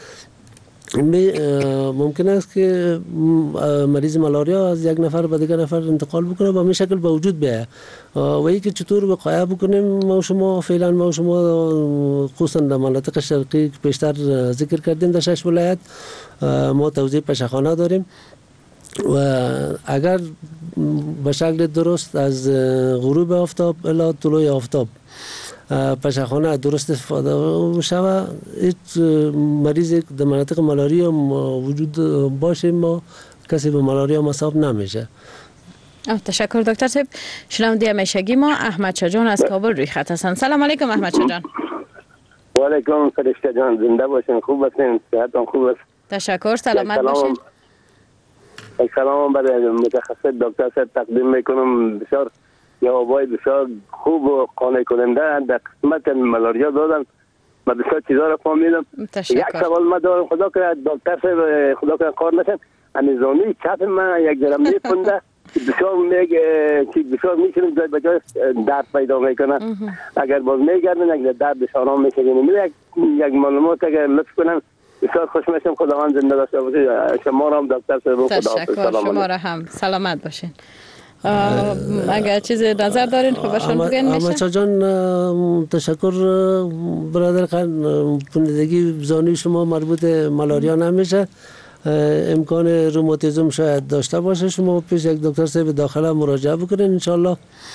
ممکن است که مریض ملاریا از یک نفر به دیگر نفر انتقال بکنه و به این شکل به وجود بیاید. و ای که چطور وقایع بکنیم ما شما فعلا ما شما خصوصا در مناطق شرقی بیشتر ذکر کردیم در 6 ولایت ما توزیع پشهخانه داریم و اگر به شکل درست از غروب آفتاب الی طلوع آفتاب پشهخانه درست استفاده شود، هیچ مریض در مناطق ملاریا وجود باشه ما کسی به ملاریا مصاب نمیشه. تشکر دکتر صاحب. شنونده همیشگی ما احمد شاه جان از کابل روی خط هستند. سلام علیکم احمد شاه جان. و علیکم فرشته جان، زنده باشین، خوب هستین، صحتتون خوب است؟ تشکر، سلامت باشین. سلام برای متخصص دکتر صاحب تقدیم میکنم. بسیار جوابای بسیار خوب و قانع کننده در قسمت ملاریا دادن و بسیار چیزا رو فهمیدم. یک سوال ما دارم، خدا که دکتر صاحب خدا که کار نشن انیزانی چپ من یک ذره میپنده بسیار میگه که بسیار میشونم جای به جای درد پیدا میکنه. اگر باز میگردن یک درد آرام میشه. یک معلومات اگر لطف کنن بسیار خوش میشم. خداوند زنده داشته باشه شما را هم دکتر صاحب. تشکر، شما را هم سلامت باشین. اگر چیز نظر دارین خب باشون بگین میشه. احمد شاه جان تشکر برادر خان. پوندگی زانوی شما مربوط ملاریا نمیشه، امکان روماتیسم شاید داشته باشه. شما پیش یک دکتر صاحب داخله مراجعه بکنین انشالله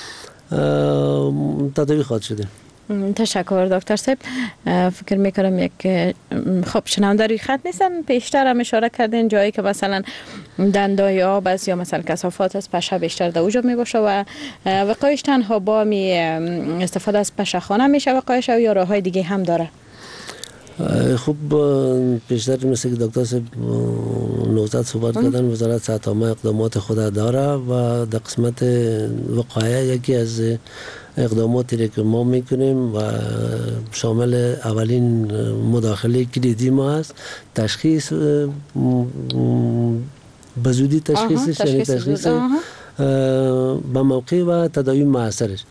تداوی خواهد شدین. تشکر دکتر صاحب. فکر میکنم یک خب شنونده روی خط نیستن. پیشتر هم اشاره کردین جایی که مثلا دندای آب است یا مثلا کثافات است پشه بیشتر در اونجا میباشه و وقایش تنها با استفاده از پشهخانه میشه وقایش یا راه های دیگه هم داره؟ خوب پیشتر مثل که دکتر صاحب نوزاد صحبت کردن وزارت صحت عامه اقدامات خود داره و در قسمت وقایع یکی از اقداماتی که ما میکنیم و شامل اولین مداخله کلیدی ما است تشخیص بزودی تشخیصش یعنی تشخیص به موقع و تداوی موثرش.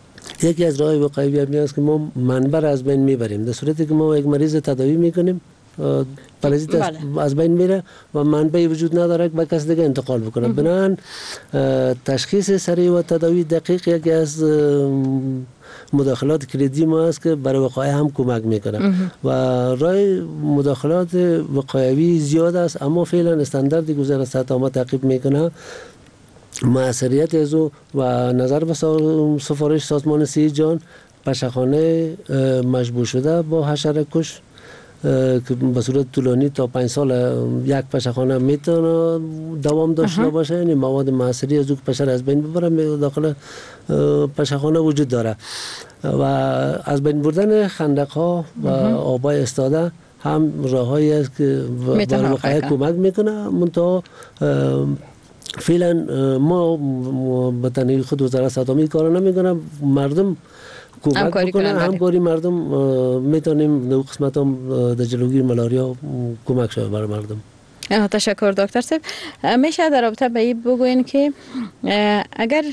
یکی از راه وقایعی هست که ما منبع از بین میبریم. در صورتی که ما یک مریض تداوی میکنیم پرازیت از بین میره و منبعی وجود نداره که به کس دیگه انتقال بکنه. بنابراین تشخیص سریع و تداوی دقیق یکی از مداخلات کلیدی ما است که برای وقایع هم کمک میکنه و راه مداخلات وقایوی زیاد است، اما فعلا استانداردی گذر از سطح ما تعقیب میکنه. موثریت از او و نظر به سفارش سازمان سی جان پشخانه مشبوع شده با حشره کش که به صورت طولانی تا 5 سال یک پشخانه میتونه دوام داشته باشه، یعنی مواد موثری از او که پشر از بین ببره داخل پشخانه وجود داره و از بین بردن خندق ها و آبای استاده هم راههایی است که برای وقایع کمک میکنه. منتها فعلا ما به تنهایی خود وزارت صحت کار نمیکنه، مردم کمک بکنن، همکاری مردم میتونیم در قسمت هم در جلوگیری ملاریا کمک شود برای مردم. تشکر دکتر صاحب. میشه در رابطه به این بگوین که اگر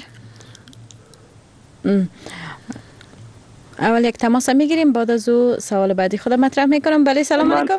اول یک تماس میگیریم بعد از او سوال بعدی خود مطرح میکنم. بله سلام علیکم.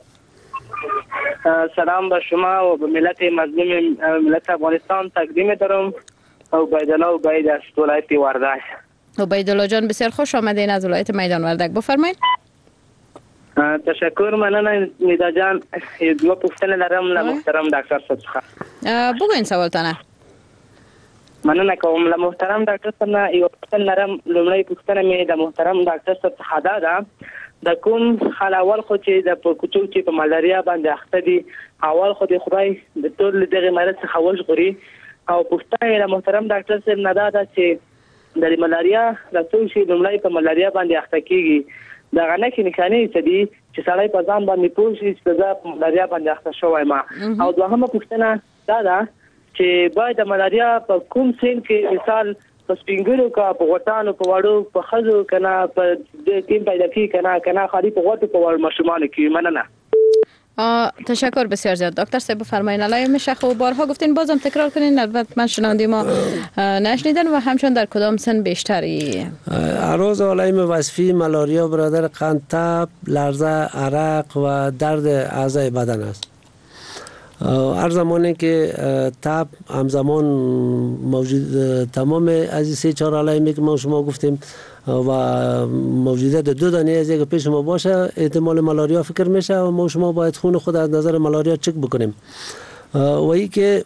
سلام به شما و به ملت مظلوم ملت افغانستان تقدیم دارم. عبیدالله عبید از ولایت وردک. عبیدالله جان بسیار خوش آمدین از ولایت میدان وردک، بفرمایید. تشکر. مننه نیدا جان. دو پوښتنه لرم له محترم ډاکټر صاحب څخه. بگوین سوالتانه. مننه کوم له محترم ډاکټر صاحب نه یو پوښتنه لرم. لومړی پوښتنه مې د محترم ډاکټر صاحب څخه ده د کوم حال اول خو چې د کوڅو چې په ملاریا باندې اخته دي، اول خو د خدای د ټول دغه مرض څخه وژغوري، او پوښتنه له محترم ډاکټر صاحب نه ده چې د ملاریا رسول شي لومړی په ملاریا باندې اخته کیږي دا غنه کې نښانې څه دي چې سړی په ځان باندې پوه شي چې زه په ملاریا باندې اخته شوی ما. او دوهمه پوښتنه دا ده چې باید د ملاریا په کوم سین کې مثال په سپینګلو کا په غټانو په وړو په خزو کنه په د تیم پیدا کی کنه خالی په غټو په وړ مشمانه کی. مننه. تشکر بسیار زیاد دکتر صاحب. بفرمایید. الان میشه خب بارها گفتین بازم تکرار کنین، البته من شنونده ما نشنیدن و همچنان در کدام سن بیشتری؟ اعراض علائم وصفی ملاریا برادر قند، تب، لرزه، عرق و درد اعضای بدن است. هر زمانی که تب همزمان موجود تمام از این 3-4 علائمی که ما شما گفتیم و موجودیت 2 دانه از یک پیش ما باشه احتمال ملاریا فکر میشه و ما شما باید خون خود از نظر ملاریا چک بکنیم. و ای که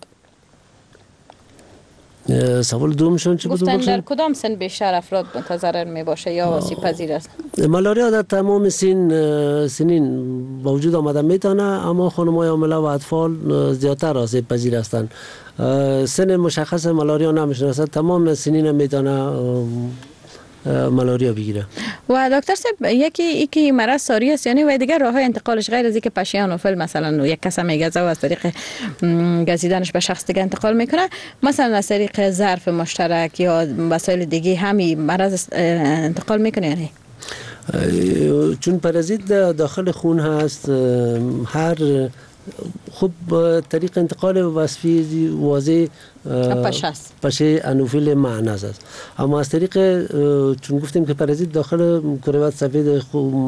سوال دومشون چی بود؟ گفتن در کدام سن بیشتر افراد متضرر می باشه یا آسیب پذیر است؟ ملاریا در تمام سنین وجود آمده میتونه، اما خانم‌های حامله و اطفال زیادتر آسیب پذیر هستند. سن مشخص ملاریا نمیشناسه، تمام سنین میتونه ملاریا بگیره. و دکتر صاحب یکی مرض ساری است یعنی و دیگر راههای انتقالش غیر از اینکه پشیان و فل مثلا یک کس میگزه و از طریق گزیدنش به شخص دیگه انتقال میکنه، مثلا از طریق ظرف مشترک یا وسایل دیگه همی مرض انتقال میکنه یعنی؟ چون پرازیت داخل خون هست، هر خب طریق انتقال وصفی واضح پشه انوفیل معنز است، اما از طریق چون گفتیم که پرازیت داخل کروات سفید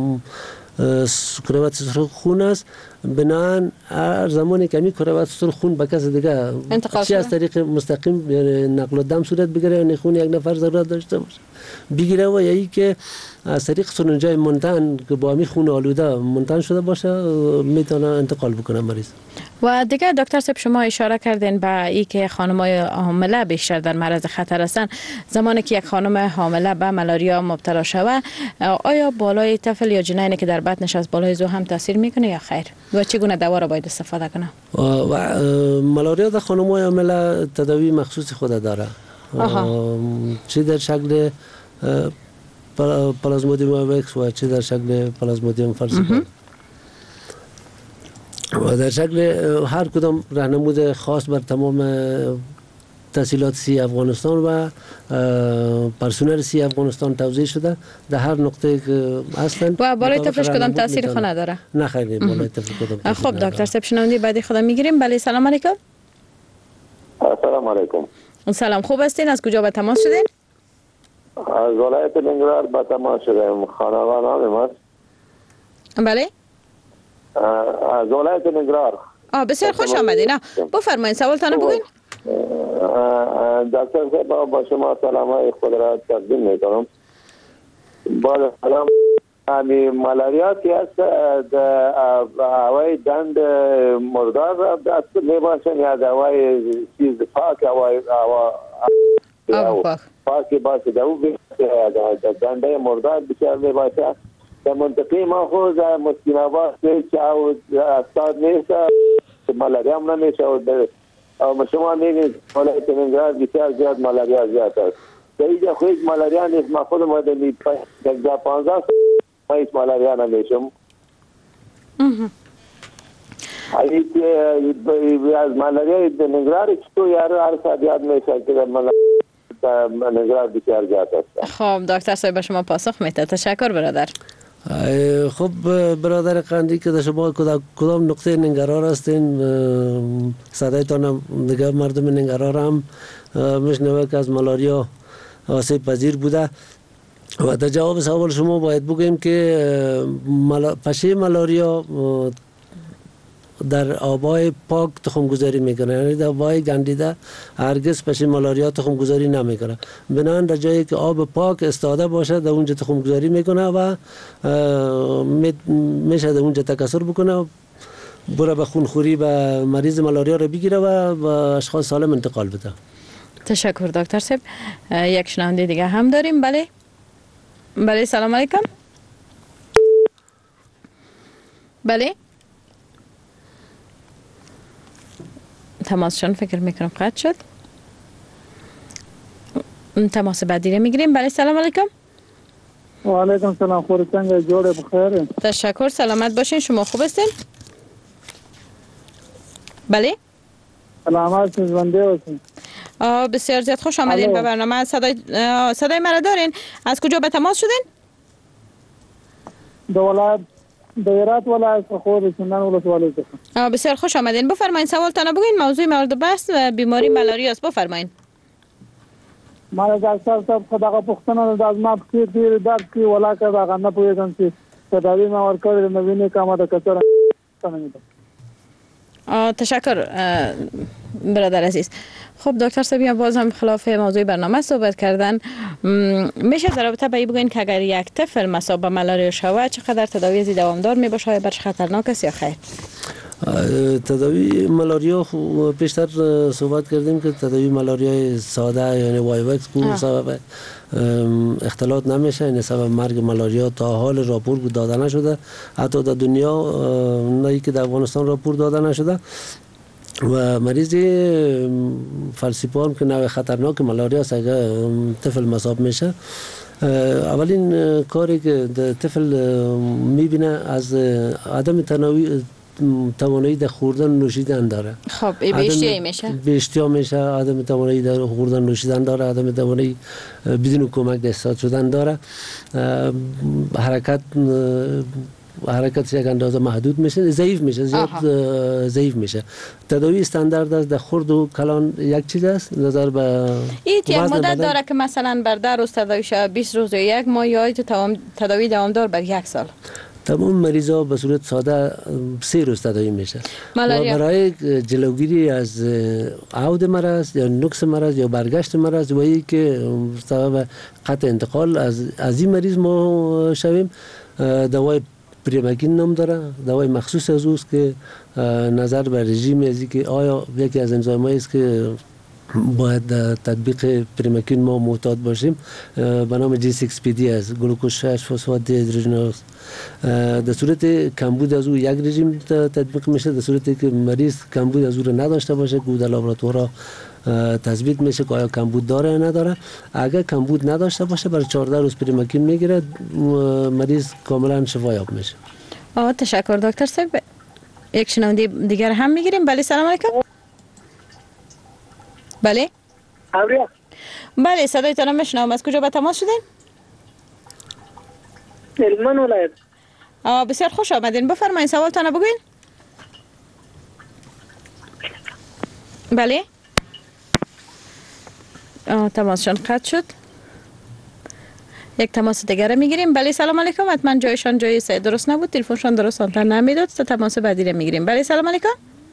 کروات سرخ خون است، بنابراین هر زمانی که می کروات سرخ خون به کس دیگه چه از طریق مستقیم نقل و دم صورت بگیره یعنی خون یک نفر ضرورت داشته باشه بگیره و یا ای که از طریق سرنجای منتن که با می خون آلوده منتن شده باشه میتونه انتقال بکنه مریض. و دیگه دکتر صاحب شما اشاره کردین به ای که خانم‌های حامله بیشتر در معرض خطر هستند. زمانی که یک خانم حامله به ملاریا مبتلا شود آیا بالای طفل یا جنینی که در بطنش از بالای زو هم تاثیر میکنه یا خیر؟ و چگونه دوا را باید استفاده کنه؟ و ملاریا در خانم‌های حامله تداوی مخصوص خود داره. چه در شکل پلازمودیوم اوکس و چه در شکل پلازمودیوم فالسیفرم و در شکل هر کدام راهنمود خاص بر تمام تحصیلات سی افغانستان و پرسنل سی افغانستان توزیع شده در هر نقطه که هستند. و بالای طفلش کدام تاثیر خود نداره؟ نه خیلی بالای طفل کدام. خب دکتر صاحب شنوندی بعدی خدا میگیریم. بله سلام علیکم. سلام علیکم. سلام، خوب هستین؟ از کجا به تماس شدین؟ از ولایت ننگرهار به تماس شدیم. خانوان نام است. بله. از ولایت نگران. بسیار خوش آمدین. بفرمایید سوالتان بگوین. دکتر صاحب با شما سلامای خود را تقدیم میکنم. با سلام همی ملاریا که است هوای دند مردار دست میباشن یا هوای چیز پاک هوا پاکی باشه دو دنده مردار بسیار میباشه. در منطقه ما خود مسکین آباد که استاد نیست ملاریا هم نمیشه و شما میگید ولایت نگران بسیار زیاد ملاریا زیاد است. در اینجا خود ملاریا نیست. ما خود مدنی 15 هیچ ملاریا نمیشم. اگه از ملاریا نگران چطور هر ساعت یاد میشه که در نگران بسیار زیاد است. خب دکتر صاحب به شما پاسخ میده. تشکر برادر. خب برادر قندی که در شما کدام نقطه نگران هستین صدایتان دیگه مردم نگران هم میشنوه که از ملاریا آسیب پذیر بوده و در جواب سوال شما باید بگویم که پشه ملاریا در آبای پاک تخمگذاری میکنه، یعنی در آبای گندیده هرگز پشه ملاریا تخمگذاری نمیکنه. بنابراین در جایی که آب پاک استاده باشه در اونجا تخمگذاری میکنه و میشه در اونجا تکثر بکنه، بره به خونخوری و مریض ملاریا رو بگیره و به اشخاص سالم انتقال بده. تشکر دکتر صاحب. یک شنونده دیگه هم داریم. بله سلام علیکم. بله تماسشان فکر میکنم قطع شد. تماس بعدی رو میگیریم. بله سلام علیکم. و علیکم سلام. خورتنگ جوڑ بخیر. تشکر سلامت باشین. شما خوب هستین؟ بله سلامت میزبنده باشین. بسیار زیاد خوش آمدین به برنامه. صدای مرا دارین؟ از کجا به تماس شدین؟ دایرات ولایت خود سنن ولسوالی. بسیار خوش آمدین. بفرمایید سوالتان بگوین. موضوع مورد بحث بیماری ملاریا است. بفرمایید. ما دکتر صاحب خدا پختنه از ما که دیر درد کی ولا که واقعا نه پوهیدم چې تداوی ما ورکړل نو ویني کومه د کثر تشکر برادر عزیز. خب دکتر صاحب باز هم خلاف موضوع برنامه صحبت کردن. میشه در رابطه به بگوین که اگر یک طفل مصاب به ملاریا شود چقدر تداوی دوامدار می باشه، برش خطرناک است یا خیر؟ تداوی ملاریا پیشتر صحبت کردیم که تداوی ملاریا ساده یعنی وایوکس کو سبب اختلاط نمیشه، این سبب مرگ ملاریا تا حال راپور داده نشده، حتی در دنیا نه که در افغانستان راپور داده نشده و مریض فلسیپارم که نوع خطرناک ملاریا است اگر طفل مصاب میشه اولین کاری که طفل میبینه از عدم توانایی در خوردن نوشیدن داره. خب بیشتری میشه؟ بیشتری میشه، عدم توانایی در خوردن نوشیدن داره، عدم توانایی بدون کمک دستات شدن داره، حرکتش یک اندازه محدود میشه، ضعیف میشه، زیاد ضعیف میشه. تداوی استاندارد است در خرد و کلان یک چیز است نظر به یک مدت داره که مثلا بر 10 روز تداوی شود، 20 روز یا یک ماه یا تداوی دوامدار بر 1 سال. تمام مریضا به صورت ساده 3 روز تداوی میشه. ملاریا. و برای جلوگیری از عود مرض یا نقص مرض یا برگشت مرض و ای که سبب قطع انتقال از این مریض ما شویم، دوای پریماکین نام داره، دوای مخصوص از اوست که نظر به رژیم ازی که آیا یکی از انزایم‌هایی است که باید تطبیق پریماکین ما معتاد باشیم به نام G6PD است، گلوکوز 6 فسفات دی هیدروژناز. در صورت کمبود از او یک رژیم تطبیق میشه، در صورتی که مریض کمبود از او را نداشته باشه که در لابراتوار تثبیت میشه که آیا کمبود داره یا نداره. اگر کمبود نداشته باشه برای 14 روز پریماکین میگیره، مریض کاملا شفایاب میشه. تشکر دکتر صاحب. یک شنونده دیگر هم میگیریم. بله سلام علیکم. بله بله صدایتان میشنوم. از کجا به تماس شدین؟ هلمند ولایت. بسیار خوش آمدین. بفرمایید سوالتان بگوین. بله تماسشان قطع شد. یک تماس دیگر میگیریم. بله سلام علیکم. حتما جایشان جای سه درست نبود، تلفنشان درست آنتن نمیداد. تماس بعدی رو میگیریم. بله سلام علیکم.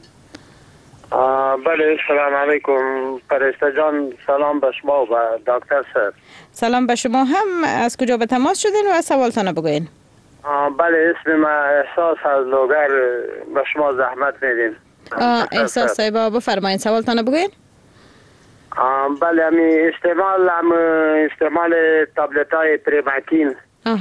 بله سلام علیکم فرشته جان، سلام به شما و دکتر سر. سلام به شما هم. از کجا به تماس شدین و سوالتان بگوین؟ بله اسم ما احساس از لوگر، به شما زحمت میدیم. احساس صاحب بفرمایید سوالتان بگوین. بله استعمال تابلت های پریماکین.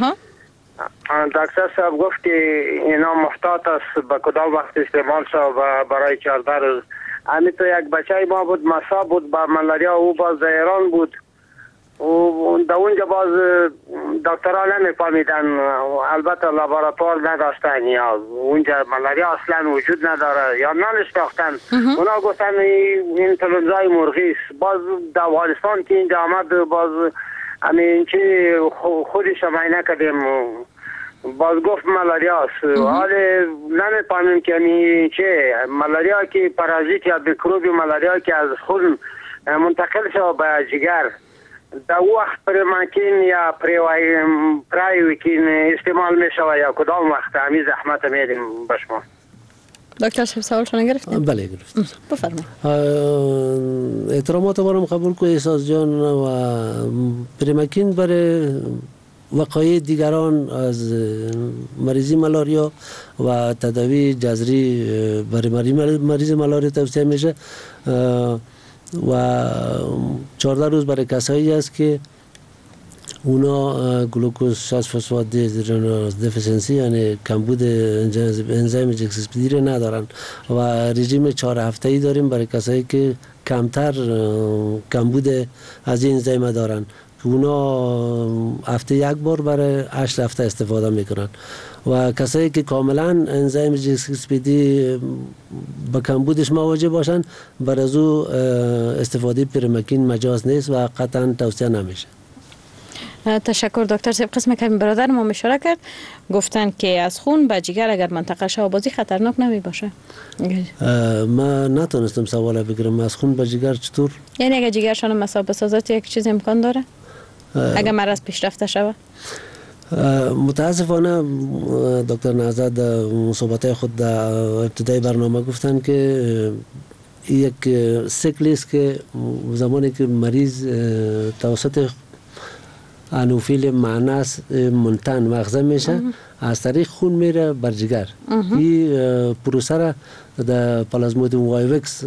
دکتر صاحب گفت که اینا محتاط است به کدام وقت استعمال شد و برای 14 روز. همین تو یک بچه ما بود مصاب بود با ملاریا، او باز در ایران بود و در اونجا باز دکترها نمیفهمیدن، البته لابراتوار نداشتن یا اونجا ملاریا اصلا وجود نداره یا نشناختن. اونا گفتن این تلنزای مرغی است. باز در افغانستان که اینجا آمد باز همین چی خودش معاینه کردیم، باز گفت ملاریا است. حالا نمیفهمیم که این چه ملاریا که پارازیت یا میکروب ملاریا که از خون منتقل شد به جگر، در وقت پریماکین یا پرایویکین استعمال می شود یا کدام وقت؟ همین زحمت میدیم به شما. دکتر صاحب سوالشون گرفتیم؟ بله گرفتیم. بفرمایید. احترامات بارم قبول کنید احساس جان. و پریماکین برای وقایع دیگران از مریضی ملاریا و تداوی جذری برای مریض ملاریا توصیه میشه و 14 روز برای کسایی است که اونا گلوکوز 6 فسفات دفیسنسی یعنی کمبود انزیم جکسپیدی ندارن و رژیم 4 هفته‌ای داریم برای کسایی که کمتر کمبود از این انزیم دارن که اونا هفته یک بار برای 8 هفته استفاده میکنن و کسایی که کاملا انزیم جکسپیدی با کمبودش مواجه باشن بر از او استفاده پریماکین مجاز نیست و قطعا توصیه نمیشه. تشکر دکتر صاحب. قسم که برادر ما اشاره کرد گفتن که از خون به جگر اگر منطقه شهابازی خطرناک نمی باشه. من نتونستم سوال بگیرم از خون به جگر چطور؟ یعنی اگر جگرشان مصاب بسازد یک چیز امکان داره؟ اگر مرض پیشرفته شود؟ متاسفانه دکتر نهضت صحبت خود در ابتدای برنامه گفتن که یک سیکل است که زمانی که مریض توسط انوفیل معناس منتن مغزه میشه از طریق خون میره بر جگر. این پروسه را در پلازمودیوم وایوکس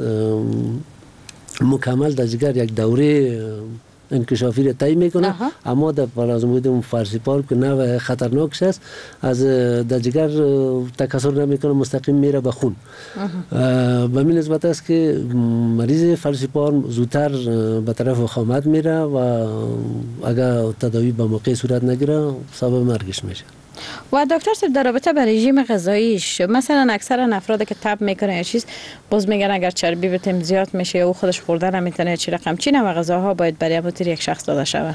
مکمل در جگر یک دوره انکشافی را طی میکنه، اما در پلازمودیوم فارسیپال که نوع خطرناکش است از در جگر تکثر نمیکنه، مستقیم میره به خون. به این نسبت است که مریض فالسیپال زودتر به طرف وخامت میره و اگر تداوی به موقع صورت نگیره سبب مرگش میشه. و دکتر صاحب در رابطه با رژیم غذاییش مثلا اکثر افراد که تب میکنه یا چیز باز میگن اگر چربی به تیم زیاد میشه او خودش خوردن نمیتونه چی رقم چی نوع غذاها باید برای اموتیر یک شخص داده شود؟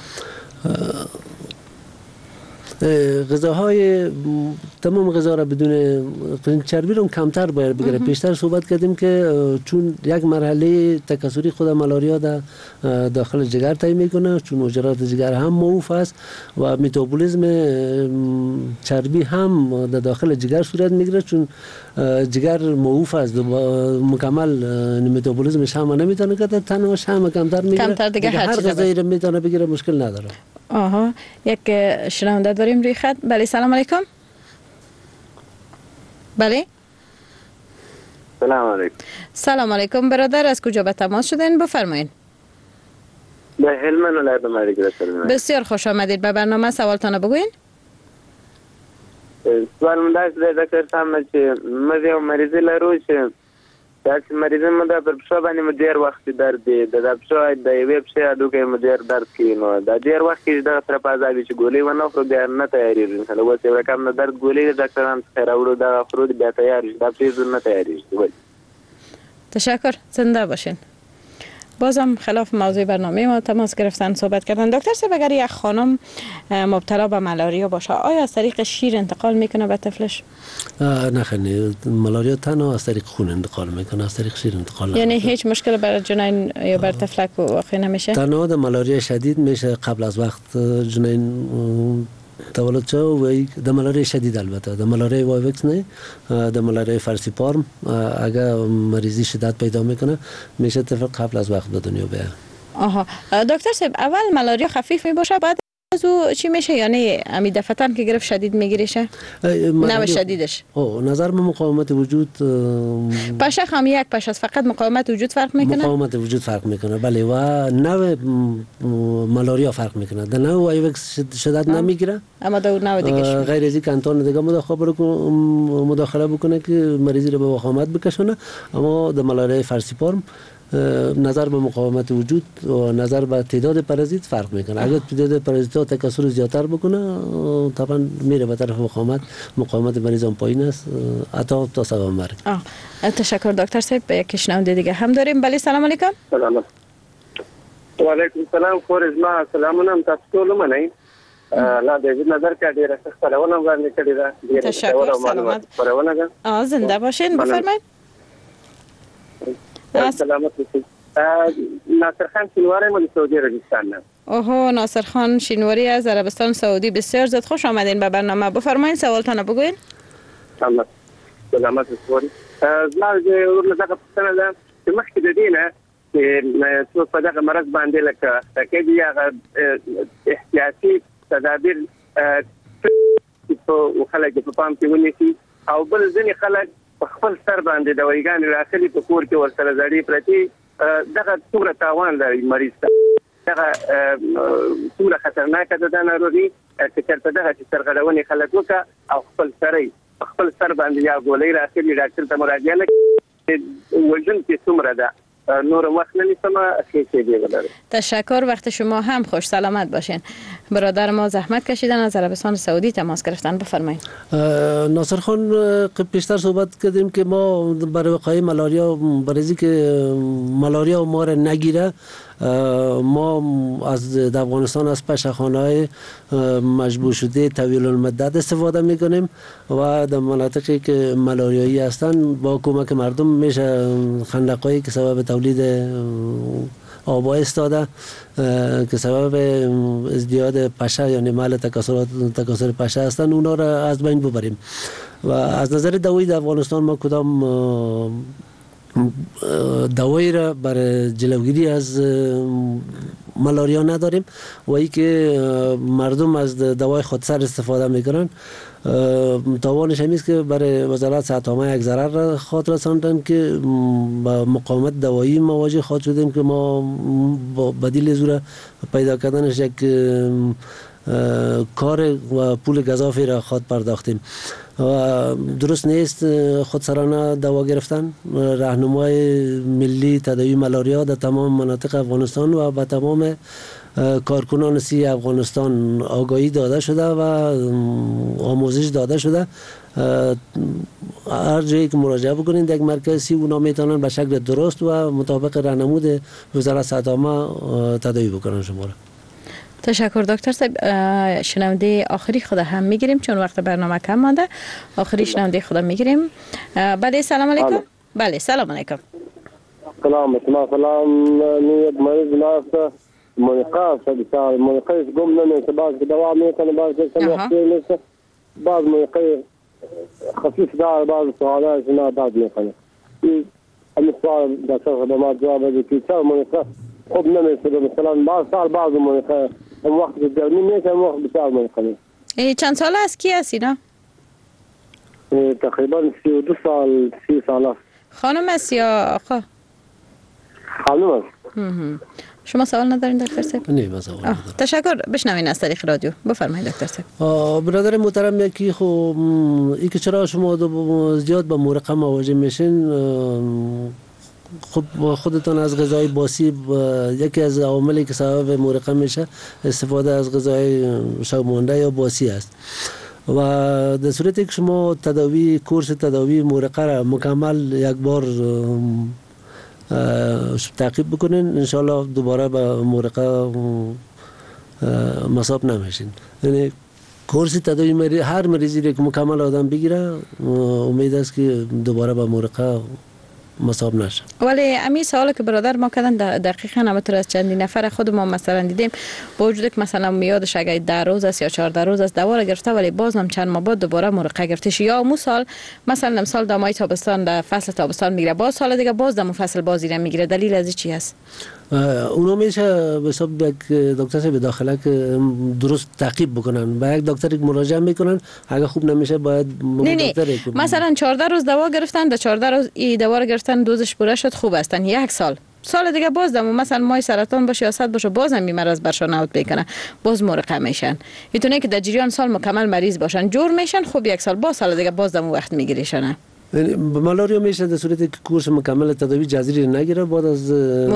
غذاهای تمام غذا را بدون چربی رو کمتر باید بگیره. پیشتر صحبت کردیم که چون یک مرحله تکثری خود ملاریا در داخل جگر طی میکنه، چون مجرات جگر هم موف است و متابولیسم چربی هم در داخل جگر صورت میگیره، چون جگر موف است مکمل متابولیسمش هم نمیتونه که تنهاش هم کمتر میگیره. هر غذایی رو میتونه بگیره، مشکل نداره. یک شنونده داریم روی خط. بله سلام علیکم. بله سلام علیکم. سلام علیکم برادر، از کجا به تماس شدین؟ بفرمایید. به هلمند ولایت مریض رسیدم. بسیار خوش آمدید به برنامه. سوالتان بگوین. سوال من داشت دکتر صاحب چې مریضی لرو چې داسې مریضان مو دا پر پښه باندې مو ډېر وخت درد دی، د پښه د یوې پښې هډوکی مو ډېر درد کوي، نو دا ډېر وخت کې دغه ترپازاوي چې ګولۍ ونه خورو بیا نه تیارېږي. مثلا اوس یو رقم د درد ګولۍ ډاکټران څخه راوړو دغه خورو بیا تیار شي، دا پرېږدو نه تیارېږي. تشکر، زنده باشین. بازم خلاف موضوع برنامه ما تماس گرفتن صحبت کردن. دکتر صاحب اگر یک خانم مبتلا به مالاریا باشه آیا از طریق شیر انتقال میکنه به طفلش؟ نه خیلی مالاریا تنها از طریق خون انتقال میکنه، از طریق شیر انتقال نمیکنه. یعنی هیچ مشکل برای جنین یا بر طفلک واقع نمیشه؟ تنها در مالاریا شدید میشه قبل از وقت جنین تولد شد و در مالاریا شدید، البته در مالاریا وایوکس نه، در مالاریا فارسیپارم اگر مریضی شدت پیدا میکنه میشه طفل قبل از وقت به دنیا بیاد. آها دکتر صاحب اول مالاریا خفیف می باشه بعد از او چی میشه؟ یعنی امی دفتن که گرفت شدید میگیریشه؟ نوع شدیدش نظر به مقاومت وجود پشه هم یک پشه فقط مقاومت وجود فرق میکنه؟ مقاومت وجود فرق میکنه بله، و نوع مالاریا فرق میکنه. در نوع وایوکس شدت نمیگیره اما در نوع دیگه غیر از کانتون دیگه مداخله بکنه که مریضی رو به وخامت بکشونه. اما در مالاریا فارسیپارم نظر به مقاومت وجود و نظر به تعداد پارازیت فرق میکنه. اگر تعداد پارازیت ها تکثر زیادتر بکنه طبعا میره به طرف مقاومت مریض هم پایین است حتی تا سبب مرگ. تشکر دکتر صاحب. یک شنونده دیگه هم داریم. بله سلام علیکم. سلام و علیکم السلام. خورز ما سلامونه تاسو ټول منئ. لا د نظر کا ډیره خبرونه باندې کړی دا. تشکر سلامت. زنده باشین بفرمایید. سلامت باشید. ناصر خان شینواری مال سعودی عربستان. اوه ناصر خان شینواری از عربستان سعودی، بسیار زیاد خوش آمدین به برنامه. بفرمایید سوالتان بگوین. سلامت باشید. زما د ورلګه پښتنه ده چې مخکې د دینه چې څو په دغه مرض باندې لکه تکې دی هغه احتیاطي تدابیر په خلک په پام کې ونیسي او بل ځینې خلک په خپل سر باندې د وایګان راخلي په کور کې ورسره زړی پرتی دغه څومره تاوان لري مریض ته، دغه څومره خطرناکه ده دا ناروغي چې چېرته دغه چې سرغړونې خلک وکړه او خپل سر باندې یا ګولۍ راخلي ډاکټر ته مراجعه نه کوي وژونکې څومره ده نور وقت نمیستم خیلی دیگه. تشکر، وقت شما هم خوش سلامت باشین. برادر ما زحمت کشیدن از عربستان سعودی تماس گرفتن. بفرمایید. ناصر خان پیشتر صحبت کردیم که ما برای وقایع مالاریا برای که مالاریا ما را نگیره ما از افغانستان از پشه‌خانه‌های مجبور شده طویل المدت استفاده میکنیم و در مناطقی که مالاریایی هستن با کمک مردم میشه خندقایی که سبب تولید آبا استاده که سبب ازدیاد پشه یعنی محل تکاثر پشه هستن اونا را از بین ببریم. و از نظر دوایی در افغانستان ما کدام دوایی را برای جلوگیری از مالاریا نداریم و ای که مردم از دوای خودسر استفاده میکنن. تاوانش همیست که برای وزارت صحت عامه یک ضرر را خاطر رساندن که با مقاومت دوایی مواجه خواهد شدیم که ما با بدیل زور پیدا کردنش یک کار و پول گزافی را خود پرداختیم و درست نیست خودسرانه دوا گرفتن. راهنمای ملی تداوی مالاریا در تمام مناطق افغانستان و به تمام کارکنان سی افغانستان آگاهی داده شده و آموزش داده شده. هر جایی که مراجعه بکنید یک مرکز سی اونا میتونن به شکل درست و مطابق راهنمود وزارت صحت عامه تداوی بکنن شما را. تشکر دکتر صاحب. شنونده آخری خدا هم میگیریم چون وقت برنامه کم مانده. آخری شنونده خدا میگیریم. بله سلام علیکم. بله سلام علیکم. سلام نیت مریض ناست منقاف سال منقاف گم نمیشه بعض دوا میکنه بعض میشه بعض منقاف خفیف دار بعض سوالات نه بعض میکنه. این سوال دکتر خدا ما جواب بده که چرا منقاف خوب نمیشه مثلا بعض سال بعض منقاف وقت گرمی میشه وقت بسیار منقاف. چند سال است کی هستی نه؟ تقریبا 32 سال 30 سال است. خانم است یا آقا؟ خانم است. شما سوال ندارین دکتر صاحب؟ نه من سوال ندارم. تشکر. بشنوین از طریق رادیو. بفرمایید دکتر صاحب. برادر محترم یکی خب این که چرا شما زیاد با مورقه مواجه میشین خب خودتان از غذای باسی یکی از عواملی که سبب مورقه میشه استفاده از غذای شومانده یا باسی است و در صورتی که شما کورس تداوی مورقه را مکمل یک بار تعقیب بکنین ان شاء الله دوباره به مورقه مصاب نمیشین. یعنی کورس تداوی هر مریضی که مکمل آدم بگیره امید است که دوباره به مورقه مصاب نشه. ولی امی سوالی که برادر ما کردن دقیقاً همونطور از چندین نفر خود ما مثلا دیدیم با وجود که مثلا میادش اگه 10 روز است یا 14 روز است دوا را گرفته ولی باز هم چند ماه بعد دوباره مرقه گرفتش یا مو سال مثلا امسال دمای تابستان در فصل تابستان میگیره باز سال دیگه باز دم فصل بازی را میگیره. دلیل از چی است؟ اونا میشه به حساب یک دکتر به داخله که درست تعقیب بکنن با یک دکتری که مراجعه میکنن اگه خوب نمیشه باید دکتری مثلا 14 روز دوا گرفتن در 14 روز این دوا رو گرفتن دوزش پوره شد خوب هستن یک سال دیگه باز دم مثلا مای سرطان باشه یا صد باشه باز هم بیمار از برشان اوت بکنه باز مرقه میشن. میتونه که در جریان سال مکمل مریض باشن جور میشن خوب یک سال باز سال دیگه باز دم وقت میگیریشن. مالاریا میشه در صورتی که کورس مکمل تداوی جذری نگیره بعد از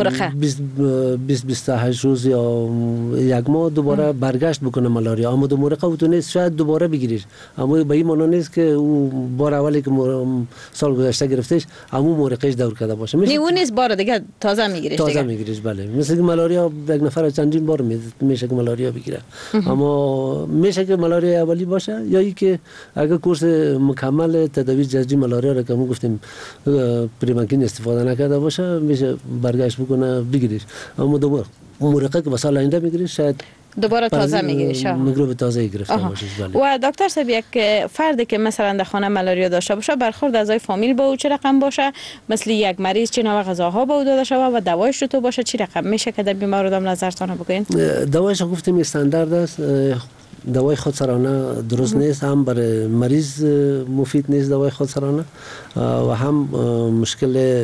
20-28 روز یا یک ماه دوباره برگشت بکنه مالاریا اما دو مرقه و تو نیست شاید دوباره بگیریش اما به این معنی نیست که او بار اولی که سال گذشته گرفتش اما مرقهش دور کرده باشه نه اون نیست بار دیگه تازه میگیریش بله مثل که مالاریا یک نفر چندین بار میشه که مالاریا بگیره اما میشه که مالاریا اولی باشه یا ای که اگر کورس مکمل تداوی جذری مالاریا را که ما گفتیم پریمکین استفاده نکرده باشه میشه برگشت بکنه بگیریش اما دوباره مرقه که سال آینده میگیریش شاید دوباره تازه میگیریش میکروب تازه گرفته باشه. و دکتر صاحب یک فردی که مثلا در خانه مالاریا داشته باشه برخورد اعضای فامیل با او چه رقم باشه مثل یک مریض چه نوع غذاها به او داده شود و دوایش تو باشه چه رقم میشه که در بیمار آدم نظرتان بگین؟ دوایش گفتیم استاندارد است دوای خودسرانه درست نیست هم برای مریض مفید نیست دوای خودسرانه و هم مشکل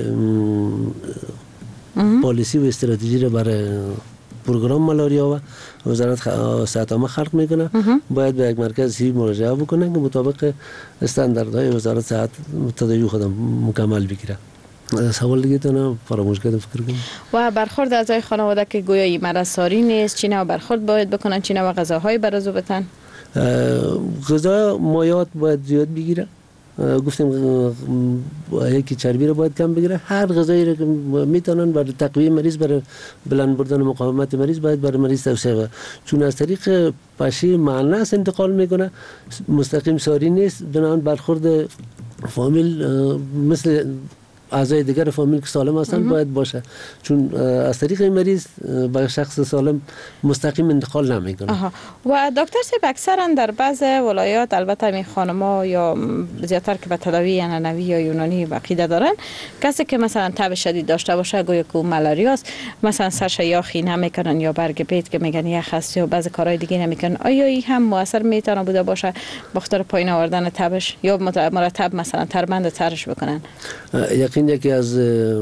پالیسی و استراتژی را برای پروگرام مالاریا و وزارت صحت عامه خلق میکنه باید به یک مرکز هی مراجعه بکنه که مطابق استانداردهای وزارت صحت تداوی خودم مکمل بگیره. سوال دیگه تو فراموش کردم فکر کنم. و برخورد اعضای خانواده که گویا مرض ساری نیست چی نوع برخورد باید بکنن چی نوع غذاهای برازو بتن؟ غذا مایات باید زیاد بگیره گفتیم یکی چربی رو باید کم بگیره هر غذایی رو که میتونن برای تقویه مریض برای بلند بردن مقاومت مریض باید برای مریض توصیه کنه چون از طریق پاشی معناس انتقال میکنه مستقیم ساری نیست بنابراین برخورد فامیل مثل اعضای دیگر فامیل که سالم هستن باید باشه چون از طریق این مریض به شخص سالم مستقیم انتقال نمیکنه. و دکتر صاحب اکثرا در بعض ولایات البته می خانما یا زیاتر که به تداوی عنعنوی یا یونانی عقیده دارن کسی که مثلا تب شدید داشته باشه گویا که مالاریا است مثلا سرش یا خینه میکنن یا برگ پیت که میگن یخ است یا بعضی کارهای دیگه نمیکنن آیا این هم مؤثر میتونه بوده باشه بخاطر پایین آوردن تبش یا مرتب مثلا تربند ترش بکنن؟ یقین یکی از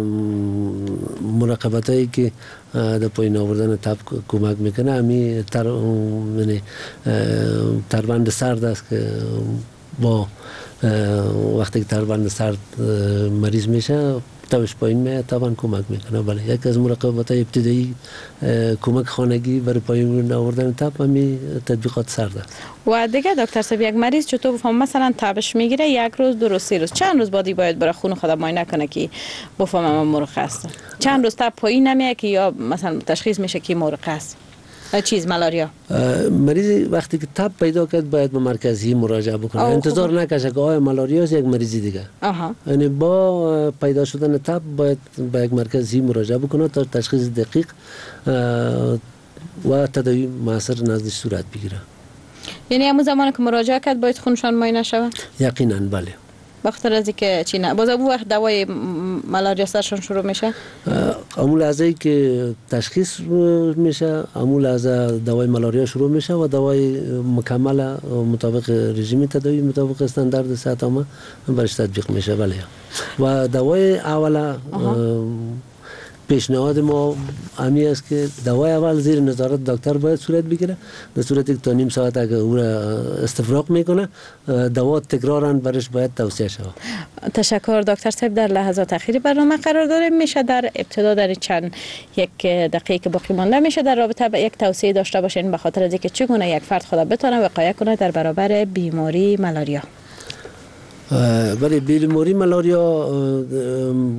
مراقبت هایی که در پایین آوردن تب کمک میکنه همین تربند سرد است که با وقتی که تربند سرد مریض میشه تبش پایین میاد طبعا کمک میکنه. بله یکی از مراقبت های ابتدایی کمک خانگی برای پایین آوردن تب همین تطبیقات سرد است. و دیگه دکتر صاحب یک مریض چطور بفهم مثلا تبش میگیره یک روز دو روز سه روز چند روز بعدی باید برای خون خود معاینه کنه که بفهمم مرخ است چند روز تب پایین نمیاد که یا مثلا تشخیص میشه که مرخ است چیز مالاریا مریض وقتی که تب پیدا کرد باید به مرکزی مراجعه بکنه انتظار نکشه که آیا مالاریا است یک مریضی دیگه یعنی با پیدا شدن تب باید به یک مرکزی مراجعه بکنه تا تشخیص دقیق و تداوی مؤثر نزدش صورت بگیره. یعنی همون زمان که مراجعه کرد باید خونشان معاینه شود؟ یقینا بله. بخاطر از اینکه چی نه باز اون وقت دوای مالاریا سرشون شروع میشه؟ همون لحظه‌ای که تشخیص میشه همون لحظه دوای مالاریا شروع میشه و دوای مکمل مطابق رژیم تداوی مطابق استاندارد صحت عامه برش تطبیق میشه. بله و دوای اوله پیشنهاد ما همی است که دوای اول زیر نظارت دکتر باید صورت بگیره در صورتی که تا نیم ساعت اگر او را استفراغ میکنه دوا تکرارا برش باید توصیه شود. تشکر دکتر صاحب. در لحظات اخیری برنامه قرار داریم میشه در ابتدا در چند یک دقیقه که باقی مانده میشه در رابطه با یک توصیه داشته باشین به خاطر از اینکه چگونه یک فرد خود بتونه وقایه کنه در برابر بیماری مالاریا؟ ولی بیماری مالاریا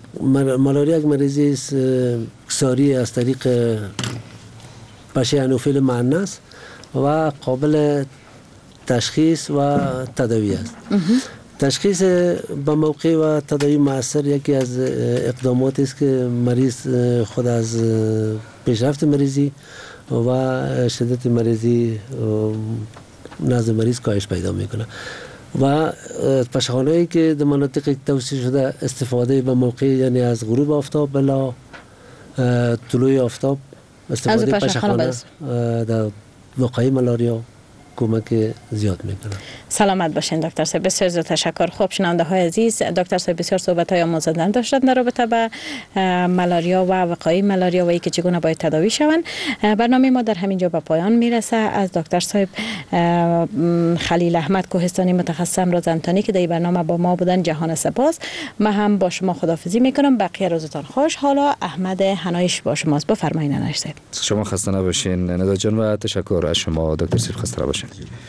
مالاریا یک مریضی ساری از طریق پشه انوفیل معنس و قابل تشخیص و تداوی است. تشخیص به موقع و تداوی مؤثر یکی از اقداماتی است که مریض خود از پیشرفت مریضی و شدت مریضی نزد مریض کاهش پیدا میکنه و پشه‌خانه‌ای که در مناطق توصیه شده استفاده به موقع، یعنی از غروب آفتاب بلا طلوع آفتاب استفاده پشه‌خانه در وقایع ملاریا کمک زیاد میکنه. سلامت باشین دکتر صاحب، بسیار زیاد تشکر. خب شنونده های عزیز، دکتر صاحب بسیار صحبت های آموزنده داشتن در رابطه با ملاریا و وقایع ملاریا و اینکه چگونه باید تداوی شوند. برنامه ما در همین جا به پایان میرسه. از دکتر صاحب خلیل احمد کوهستانی متخصص امراض انتانی که در این برنامه با ما بودن جهان سپاس. من هم با شما خداحافظی میکنم. بقیه روزتان خوش. حالا احمد حنایش با شماست. بفرمایید. شما خسته نباشین ندا جان و تشکر از شما دکتر صاحب. خسته نباشین.